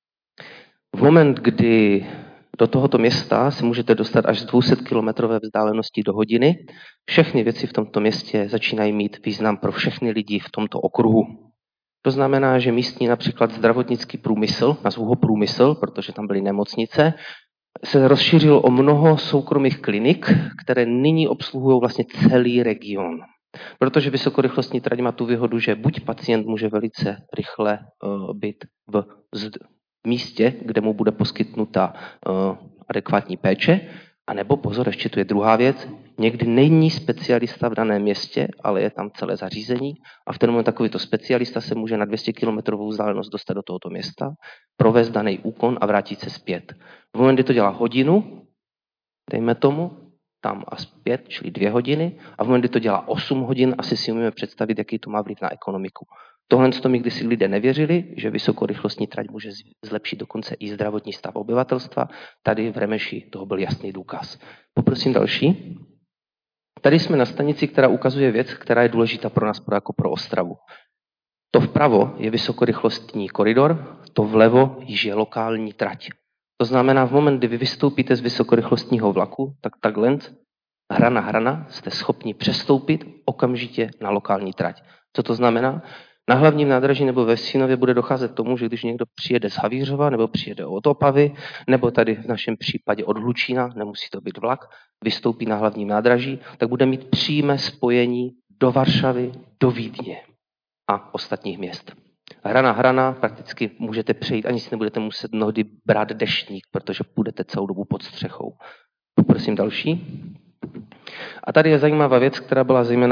V moment, kdy do tohoto města se můžete dostat až z dvě stě kilometrové vzdálenosti do hodiny, všechny věci v tomto městě začínají mít význam pro všechny lidi v tomto okruhu. To znamená, že místní například zdravotnický průmysl, nazvu ho průmysl, protože tam byly nemocnice, se rozšířil o mnoho soukromých klinik, které nyní obsluhují vlastně celý region. Protože vysokorychlostní trať má tu výhodu, že buď pacient může velice rychle uh, být v, v místě, kde mu bude poskytnuta uh, adekvátní péče, a nebo pozor, ještě tu je druhá věc, někdy není specialista v daném městě, ale je tam celé zařízení a v ten moment takovýto specialista se může na dvě stě kilometrovou vzdálenost dostat do tohoto města, provést daný úkon a vrátit se zpět. V moment, kdy to dělá hodinu, dejme tomu, tam a zpět, čili dvě hodiny, a v moment, kdy to dělá osm hodin, asi si umíme představit, jaký to má vliv na ekonomiku. Tohle to mi kdysi lidé nevěřili, že vysokorychlostní trať může zlepšit dokonce i zdravotní stav obyvatelstva. Tady v Remeši toho byl jasný důkaz. Poprosím další. Tady jsme na stanici, která ukazuje věc, která je důležitá pro nás jako pro Ostravu. To vpravo je vysokorychlostní koridor, to vlevo již je lokální trať. To znamená, v moment, kdy vy vystoupíte z vysokorychlostního vlaku, tak takhle hrana hrana jste schopni přestoupit okamžitě na lokální trať. Co to znamená? Na hlavním nádraží nebo ve Svínově bude docházet k tomu, že když někdo přijede z Havířova nebo přijede od Opavy, nebo tady v našem případě od Hlučína, nemusí to být vlak, vystoupí na hlavním nádraží, tak bude mít přímé spojení do Varšavy, do Vídně a ostatních měst. Hrana hrana, prakticky můžete přejít, ani si nebudete muset mnohdy brát deštník, protože půjdete celou dobu pod střechou. Poprosím další. A tady je zajímavá věc, která byla zejména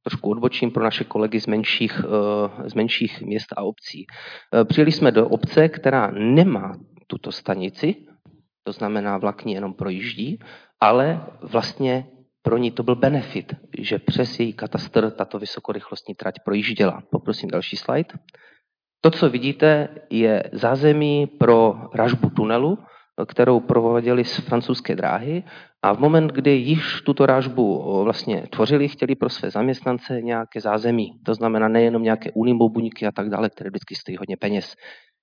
trošku odbočím pro naše kolegy z menších, z menších měst a obcí. Přijeli jsme do obce, která nemá tuto stanici, to znamená vlak ní jenom projíždí, ale vlastně pro ní to byl benefit, že přes její katastr tato vysokorychlostní trať projížděla. Poprosím další slide. To, co vidíte, je zázemí pro ražbu tunelu, kterou prováděli z francouzské dráhy a v moment, kdy již tuto rážbu vlastně tvořili, chtěli pro své zaměstnance nějaké zázemí. To znamená nejenom nějaké unimobuňky a tak dále, které vždycky stojí hodně peněz.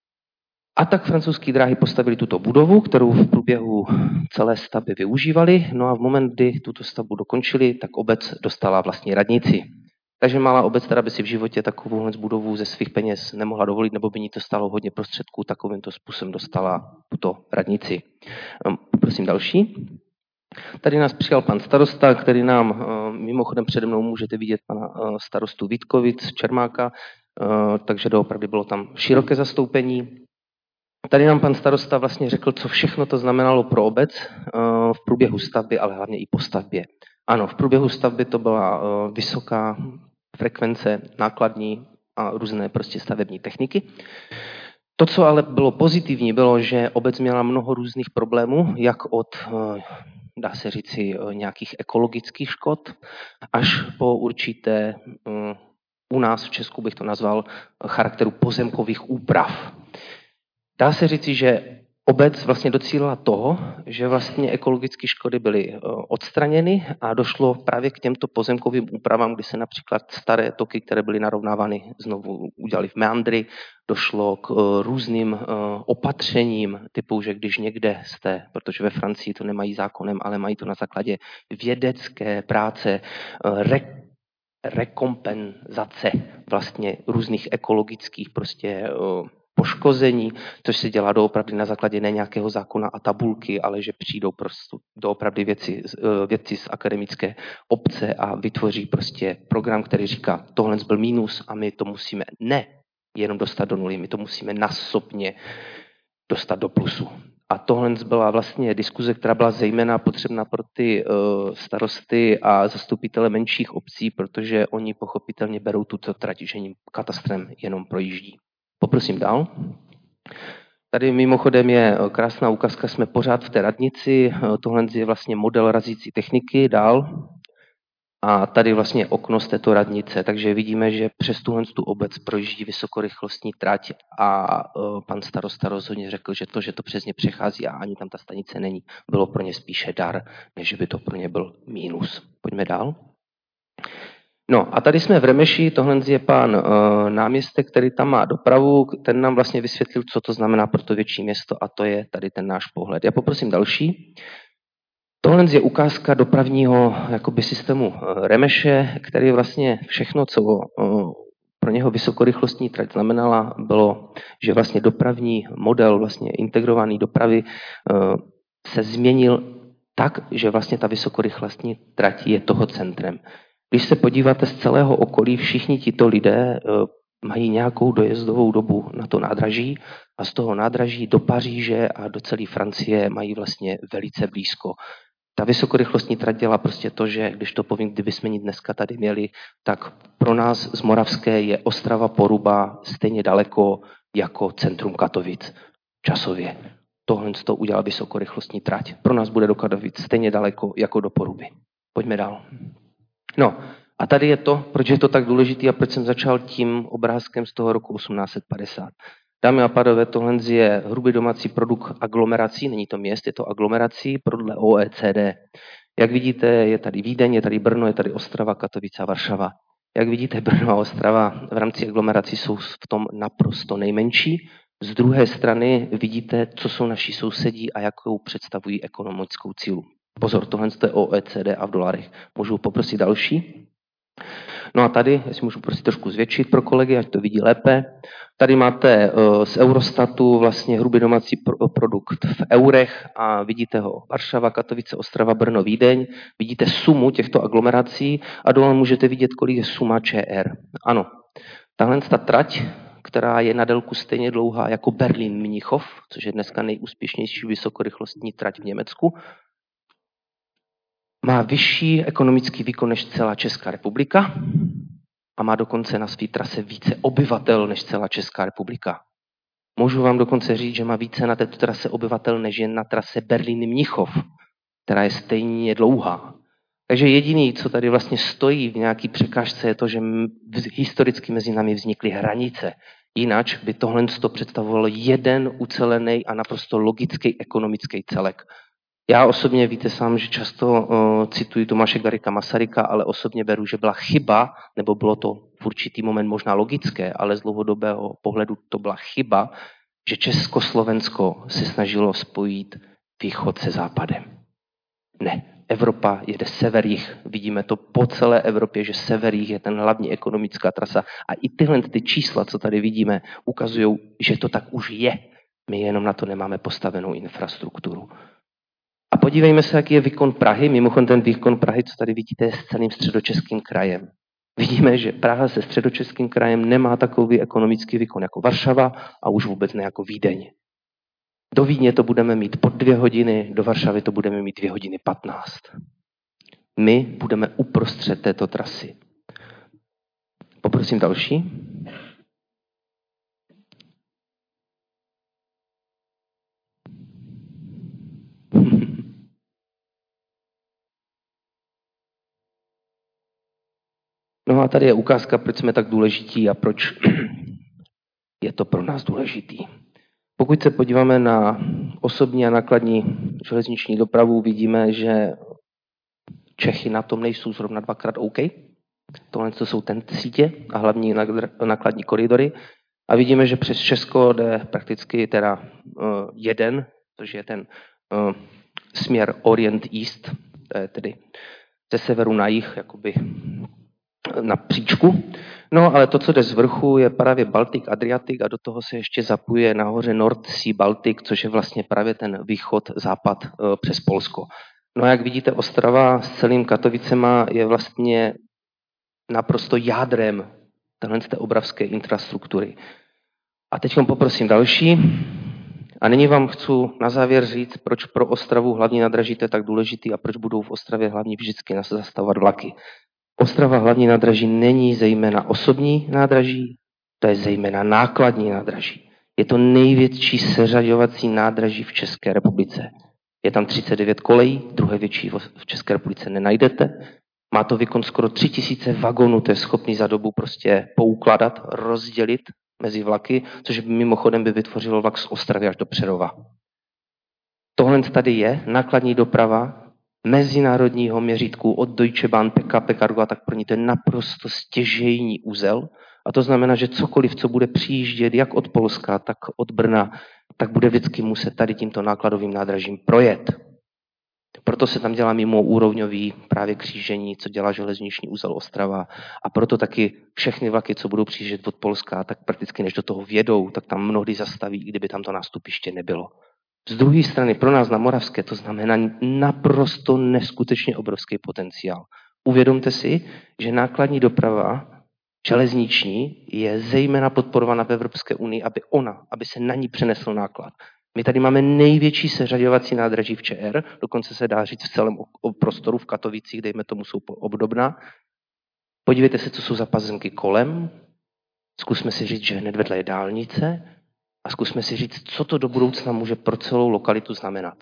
A tak francouzské dráhy postavili tuto budovu, kterou v průběhu celé stavby využívali. No a v moment, kdy tuto stavbu dokončili, tak obec dostala vlastní radnici. Takže malá obec, která by si v životě takovou budovu ze svých peněz nemohla dovolit, nebo by ní to stálo hodně prostředků, takovýmto způsobem dostala tuto radnici. Prosím další. Tady nás přijal pan starosta, který nám, mimochodem přede mnou můžete vidět pana starostu Vítkovic, Čermáka, takže doopravdy bylo tam široké zastoupení. Tady nám pan starosta vlastně řekl, co všechno to znamenalo pro obec v průběhu stavby, ale hlavně i po stavbě. Ano, v průběhu stavby to byla vysoká frekvence nákladní a různé prostě stavební techniky. To, co ale bylo pozitivní, bylo, že obec měla mnoho různých problémů, jak od, dá se říci, nějakých ekologických škod, až po určité, u nás v Česku bych to nazval, charakteru pozemkových úprav. Dá se říci, že obec vlastně docílila toho, že vlastně ekologické škody byly odstraněny a došlo právě k těmto pozemkovým úpravám, kdy se například staré toky, které byly narovnávány, znovu udělali v meandry, došlo k různým opatřením, typu, že když někde jste, protože ve Francii to nemají zákonem, ale mají to na základě vědecké práce, re, rekompenzace vlastně různých ekologických prostě poškození, což se dělá doopravdy na základě ne nějakého zákona a tabulky, ale že přijdou prostě doopravdy věci, věci z akademické obce a vytvoří prostě program, který říká, tohle byl mínus a my to musíme ne jenom dostat do nuly, my to musíme násobně dostat do plusu. A tohle byla vlastně diskuze, která byla zejména potřebná pro ty uh, starosty a zastupitele menších obcí, protože oni pochopitelně berou tuto trať, že jim katastrem jenom projíždí. Poprosím dál. Tady mimochodem je krásná ukázka, jsme pořád v té radnici, tohle je vlastně model razící techniky, dál. A tady vlastně okno z této radnice, takže vidíme, že přes tuhle tu obec projíždí vysokorychlostní trať a pan starosta rozhodně řekl, že to, že to přes ně přechází a ani tam ta stanice není, bylo pro ně spíše dar, než by to pro ně byl mínus. Pojďme dál. No a tady jsme v Remeši, tohle je pan uh, náměstek, který tam má dopravu, ten nám vlastně vysvětlil, co to znamená pro to větší město a to je tady ten náš pohled. Já poprosím další. Tohle je ukázka dopravního jakoby systému uh, Remeše, který vlastně všechno, co uh, pro něho vysokorychlostní trať znamenala, bylo, že vlastně dopravní model, vlastně integrovaný dopravy uh, se změnil tak, že vlastně ta vysokorychlostní trať je toho centrem. Když se podíváte z celého okolí, všichni tito lidé mají nějakou dojezdovou dobu na to nádraží a z toho nádraží do Paříže a do celé Francie mají vlastně velice blízko. Ta vysokorychlostní trať dělá prostě to, že když to povím, kdybychom ji dneska tady měli, tak pro nás z Moravské je Ostrava Poruba stejně daleko jako centrum Katovic časově. Tohle to udělá vysokorychlostní trať. Pro nás bude do Katovic stejně daleko jako do Poruby. Pojďme dál. No a tady je to, proč je to tak důležitý a proč jsem začal tím obrázkem z toho roku osmnáct set padesát. Dámy a pánové, tohle je hrubý domácí produkt aglomerací, není to měst, je to aglomerací podle O E C D. Jak vidíte, je tady Vídeň, je tady Brno, je tady Ostrava, Katovice a Varšava. Jak vidíte, Brno a Ostrava v rámci aglomerací jsou v tom naprosto nejmenší. Z druhé strany vidíte, co jsou naši sousedí a jakou představují ekonomickou sílu. Pozor, tohle je O E C D a v dolarech. Můžu poprosit další? No a tady, jestli můžu prostě trošku zvětšit pro kolegy, ať to vidí lépe. Tady máte z Eurostatu vlastně hrubý domácí produkt v eurech a vidíte ho Varšava, Katovice, Ostrava, Brno, Vídeň. Vidíte sumu těchto aglomerací a dole můžete vidět, kolik je suma Č R. Ano, tahle ta trať, která je na délku stejně dlouhá jako Berlín-Mnichov, což je dneska nejúspěšnější vysokorychlostní trať v Německu, má vyšší ekonomický výkon než celá Česká republika a má dokonce na své trase více obyvatel než celá Česká republika. Můžu vám dokonce říct, že má více na této trase obyvatel než jen na trase Berlín-Mnichov, která je stejně dlouhá. Takže jediný, co tady vlastně stojí v nějaký překážce, je to, že historicky mezi námi vznikly hranice. Jinak by tohle představovalo jeden ucelený a naprosto logický ekonomický celek. Já osobně víte sám, že často uh, cituji Tomáše Garrigua Masaryka, ale osobně beru, že byla chyba, nebo bylo to v určitý moment možná logické, ale z dlouhodobého pohledu to byla chyba, že Československo se snažilo spojit východ se západem. Ne, Evropa jede sever-jih. Vidíme to po celé Evropě, že sever-jih je ten hlavní ekonomická trasa. A i tyhle ty čísla, co tady vidíme, ukazují, že to tak už je. My jenom na to nemáme postavenou infrastrukturu. A podívejme se, jaký je výkon Prahy. Mimochodem ten výkon Prahy, co tady vidíte, je s celým středočeským krajem. Vidíme, že Praha se středočeským krajem nemá takový ekonomický výkon jako Varšava a už vůbec ne jako Vídeň. Do Vídně to budeme mít pod dvě hodiny, do Varšavy to budeme mít dvě hodiny patnáct. My budeme uprostřed této trasy. Poprosím další. No a tady je ukázka, proč jsme tak důležití a proč je to pro nás důležitý. Pokud se podíváme na osobní a nákladní železniční dopravu, vidíme, že Čechy na tom nejsou zrovna dvakrát OK. Tohle jsou ten sítě a hlavní nákladní koridory. A vidíme, že přes Česko jde prakticky teda uh, jeden, což je ten uh, směr Orient-East, to je tedy ze severu na jih, jakoby na příčku. No, ale to, co jde z vrchu, je právě Baltik, Adriatik a do toho se ještě zapuje nahoře North Sea Baltic, což je vlastně právě ten východ, západ e, přes Polsko. No a jak vidíte, Ostrava s celým Katovicema je vlastně naprosto jádrem téhle obrovské infrastruktury. A teď vám poprosím další. A nyní vám chci na závěr říct, proč pro Ostravu hlavní nádraží to je tak důležitý a proč budou v Ostravě hlavní vždycky zastavovat vlaky. Ostrava hlavní nádraží není zejména osobní nádraží, to je zejména nákladní nádraží. Je to největší seřaďovací nádraží v České republice. Je tam třicet devět kolejí, druhé větší v České republice nenajdete. Má to výkon skoro tři tisíce vagonů, to je schopný za dobu prostě poukládat, rozdělit mezi vlaky, což by mimochodem by vytvořilo vlak z Ostravy až do Přerova. Tohle tady je nákladní doprava mezinárodního měřítku od Deutsche Bahn, P K P Cargo a tak pro ní to je naprosto stěžejní úzel. A to znamená, že cokoliv, co bude přijíždět jak od Polska, tak od Brna, tak bude vždycky muset tady tímto nákladovým nádražím projet. Proto se tam dělá mimo úrovňový právě křížení, co dělá železniční úzel Ostrava. A proto taky všechny vlaky, co budou přijíždět od Polska, tak prakticky než do toho vjedou, tak tam mnohdy zastaví, i kdyby tam to nástupiště nebylo. Z druhé strany pro nás na Moravské to znamená naprosto neskutečně obrovský potenciál. Uvědomte si, že nákladní doprava železniční je zejména podporovaná v Evropské unii, aby ona, aby se na ní přenesl náklad. My tady máme největší seřaďovací nádraží v Č R, dokonce se dá říct v celém prostoru v Katovicích, dejme tomu, jsou obdobná. Podívejte se, co jsou za pozemky kolem. Zkusme si říct, že hned vedle je dálnice a zkusme si říct, co to do budoucna může pro celou lokalitu znamenat.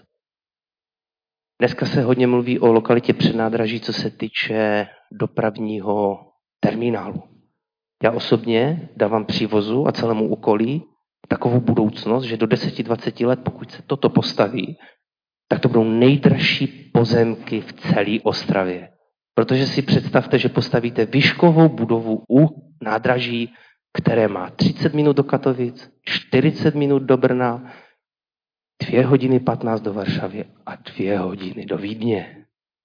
Dneska se hodně mluví o lokalitě přednádraží, co se týče dopravního terminálu. Já osobně dávám přívozu a celému okolí takovou budoucnost, že do deset dvacet let, pokud se toto postaví, tak to budou nejdražší pozemky v celé Ostravě. Protože si představte, že postavíte výškovou budovu u nádraží, které má třicet minut do Katovic, čtyřicet minut do Brna, dvě hodiny patnáct do Varšavy a dvě hodiny do Vídně.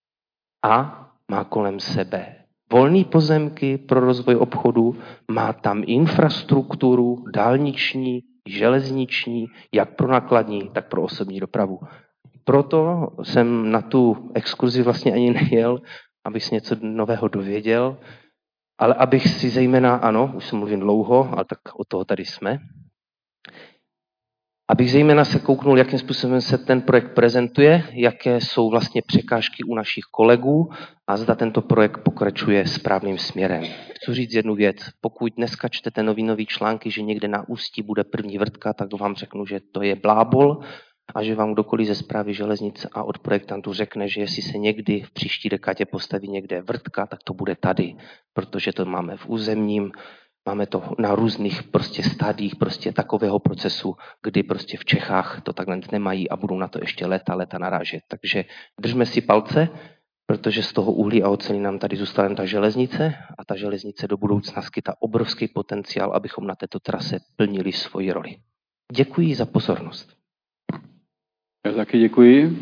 A má kolem sebe volné pozemky pro rozvoj obchodu, má tam infrastrukturu dálniční, železniční, jak pro nákladní, tak pro osobní dopravu. Proto jsem na tu exkurzi vlastně ani nejel, abych si něco nového dověděl, ale abych si zejména, ano, už jsem mluvil dlouho, ale tak od toho tady jsme, Abych zejména se kouknul, jakým způsobem se ten projekt prezentuje, jaké jsou vlastně překážky u našich kolegů a zda tento projekt pokračuje správným směrem. Chci říct jednu věc. Pokud dneska čtete novinové články, že někde na Ústí bude první vrtka, tak vám řeknu, že to je blábol a že vám kdokoliv ze správy železnice a od projektantů řekne, že jestli se někdy v příští dekadě postaví někde vrtka, tak to bude tady, protože to máme v územním. Máme to na různých prostě stádiích prostě takového procesu, kdy prostě v Čechách to takhle nemají a budou na to ještě léta, léta narážet. Takže držme si palce, protože z toho uhlí a oceli nám tady zůstala jen ta železnice a ta železnice do budoucna skýtá obrovský potenciál, abychom na této trase plnili svoji roli. Děkuji za pozornost. Já taky děkuji.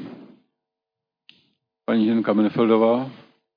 Paní Ženka Kamenfeldová.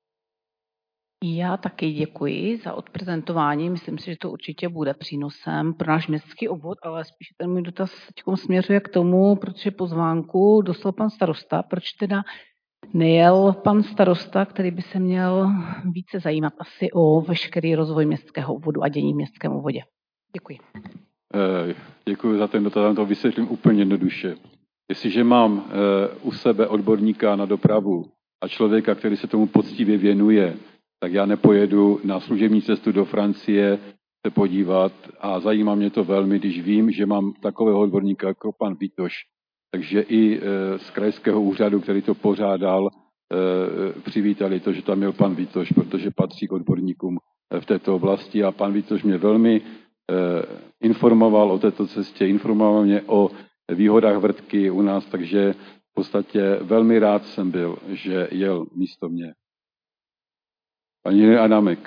Já taky děkuji za odprezentování. Myslím si, že to určitě bude přínosem pro náš městský obvod, ale spíš ten můj dotaz teď směřuje k tomu, protože pozvánku dostal pan starosta, proč teda nejel pan starosta, který by se měl více zajímat asi o veškerý rozvoj městského obvodu a dění v městském obvodě. Děkuji. Děkuji za ten dotaz, to vysvětlím úplně jednoduše. Jestliže mám u sebe odborníka na dopravu a člověka, který se tomu poctivě věnuje, tak já nepojedu na služební cestu do Francie se podívat a zajímá mě to velmi, když vím, že mám takového odborníka jako pan Vítoš. Takže i z krajského úřadu, který to pořádal, přivítali to, že tam měl pan Vítoš, protože patří k odborníkům v této oblasti a pan Vítoš mě velmi informoval o této cestě, informoval mě o výhodách vrtky u nás, takže v podstatě velmi rád jsem byl, že jel místo mě. Paní Adamek.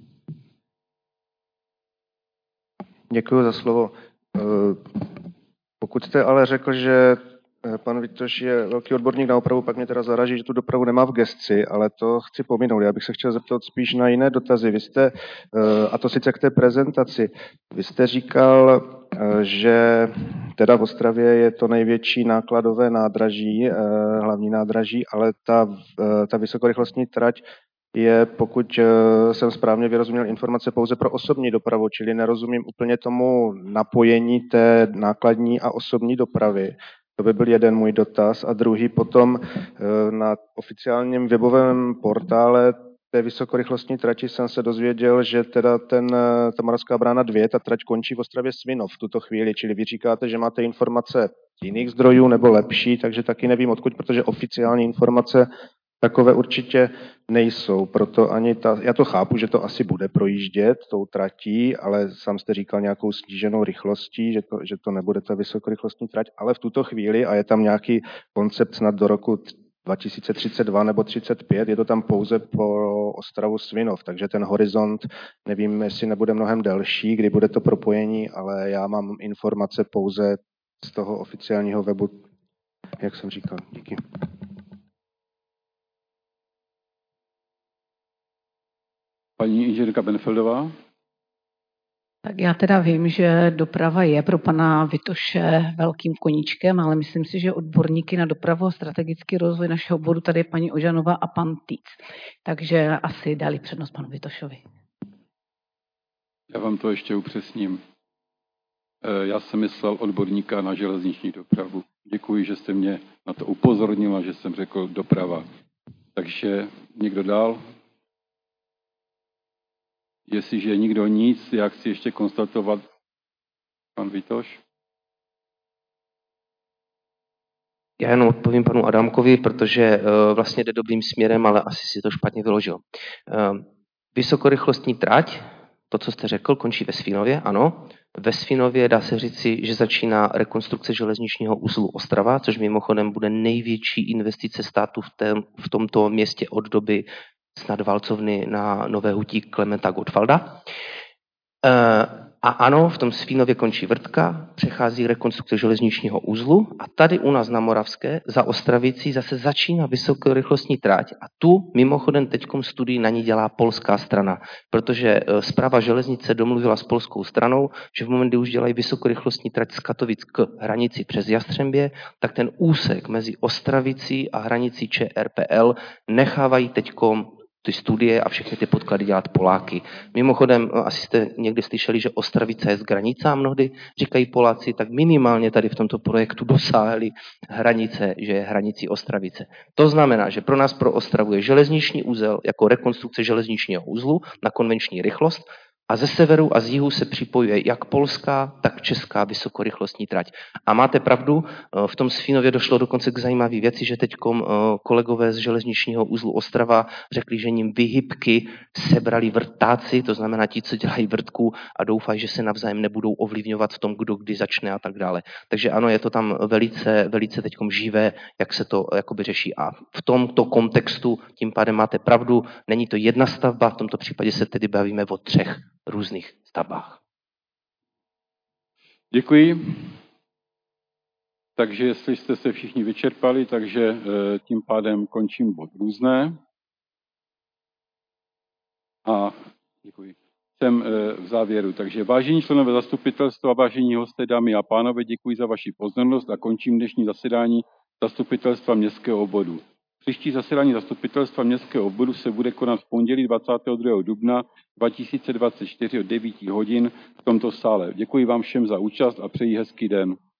Děkuji za slovo. Pokud jste ale řekl, že pan Vítoš je velký odborník na opravu, pak mě teda zaraží, že tu dopravu nemá v gesci, ale to chci pominout. Já bych se chtěl zeptat spíš na jiné dotazy. Vy jste, a to sice k té prezentaci, vy jste říkal, že teda v Ostravě je to největší nákladové nádraží, hlavní nádraží, ale ta, ta vysokorychlostní trať je, pokud jsem správně vyrozuměl, informace pouze pro osobní dopravu, čili nerozumím úplně tomu napojení té nákladní a osobní dopravy. To by byl jeden můj dotaz. A druhý potom na oficiálním webovém portále té vysokorychlostní trati jsem se dozvěděl, že teda ten, ta Moravská brána dva, ta trať končí v Ostravě Svinov v tuto chvíli, čili vy říkáte, že máte informace z jiných zdrojů nebo lepší, takže taky nevím odkud, protože oficiální informace takové určitě nejsou, proto ani ta, já to chápu, že to asi bude projíždět tou tratí, ale sám jste říkal nějakou sníženou rychlostí, že to, že to nebude ta vysokorychlostní trať, ale v tuto chvíli, a je tam nějaký koncept snad do roku dva tisíce třicet dva nebo třicet pět, je to tam pouze po Ostravu Svinov, takže ten horizont, nevím, jestli nebude mnohem delší, kdy bude to propojení, ale já mám informace pouze z toho oficiálního webu, jak jsem říkal. Díky. Paní inženýrka Benfeldová. Tak já teda vím, že doprava je pro pana Vitoše velkým koníčkem, ale myslím si, že odborníky na dopravu a strategický rozvoj našeho obvodu tady je paní Ožanová a pan Týc. Takže asi dali přednost panu Vitošovi. Já vám to ještě upřesním. Já jsem myslel odborníka na železniční dopravu. Děkuji, že jste mě na to upozornila, že jsem řekl doprava. Takže někdo dál? Jestliže nikdo nic, já chci ještě konstatovat, pan Vítoš. Já jenom odpovím panu Adamkovi, protože uh, vlastně jde dobrým směrem, ale asi si to špatně vyložil. Uh, vysokorychlostní trať, to, co jste řekl, končí ve Svínově, ano. Ve Svínově dá se říci, že začíná rekonstrukce železničního uzlu Ostrava, což mimochodem bude největší investice státu v, tém, v tomto městě od doby snad válcovny na Nové hutí Klementa Gottwalda. E, a ano, v tom Svínově končí vrtka, přechází rekonstrukce železničního uzlu a tady u nás na Moravské za Ostravicí zase začíná vysokorychlostní trať a tu mimochodem teďkom studii na ní dělá polská strana, protože správa železnice domluvila s polskou stranou, že v moment, kdy už dělají vysokorychlostní trať z Katovic k hranici přes Jastřembě, tak ten úsek mezi Ostravicí a hranicí ČRPL nechávají teďkom ty studie a všechny ty podklady dělat Poláky. Mimochodem, asi jste někdy slyšeli, že Ostravice je z granica, mnohdy říkají Poláci, tak minimálně tady v tomto projektu dosáhli hranice, že je hranicí Ostravice. To znamená, že pro nás, pro Ostravu je železniční úzel jako rekonstrukce železničního uzlu na konvenční rychlost a ze severu a z jihu se připojuje jak polská, tak česká vysokorychlostní trať. A máte pravdu, v tom Svínově došlo dokonce k zajímavé věci, že teď kolegové z železničního uzlu Ostrava řekli, že ním vyhybky sebrali vrtáci, to znamená ti, co dělají vrtku a doufají, že se navzájem nebudou ovlivňovat v tom, kdo kdy začne a tak dále. Takže ano, je to tam velice, velice teď živé, jak se to jakoby řeší. A v tomto kontextu tím pádem máte pravdu, není to jedna stavba, v tomto případě se tedy bavíme o třech různých stavbách. Děkuji. Takže jestli jste se všichni vyčerpali, takže tím pádem končím bod různé. A děkuji. Jsem v závěru. Takže vážení členové zastupitelstva, vážení hosté, dámy a pánové, děkuji za vaši pozornost a končím dnešní zasedání zastupitelstva městského obvodu. Příští zasedání zastupitelstva městského obvodu se bude konat v pondělí dvacátého druhého dubna dva tisíce dvacet čtyři od devět hodin v tomto sále. Děkuji vám všem za účast a přeji hezký den.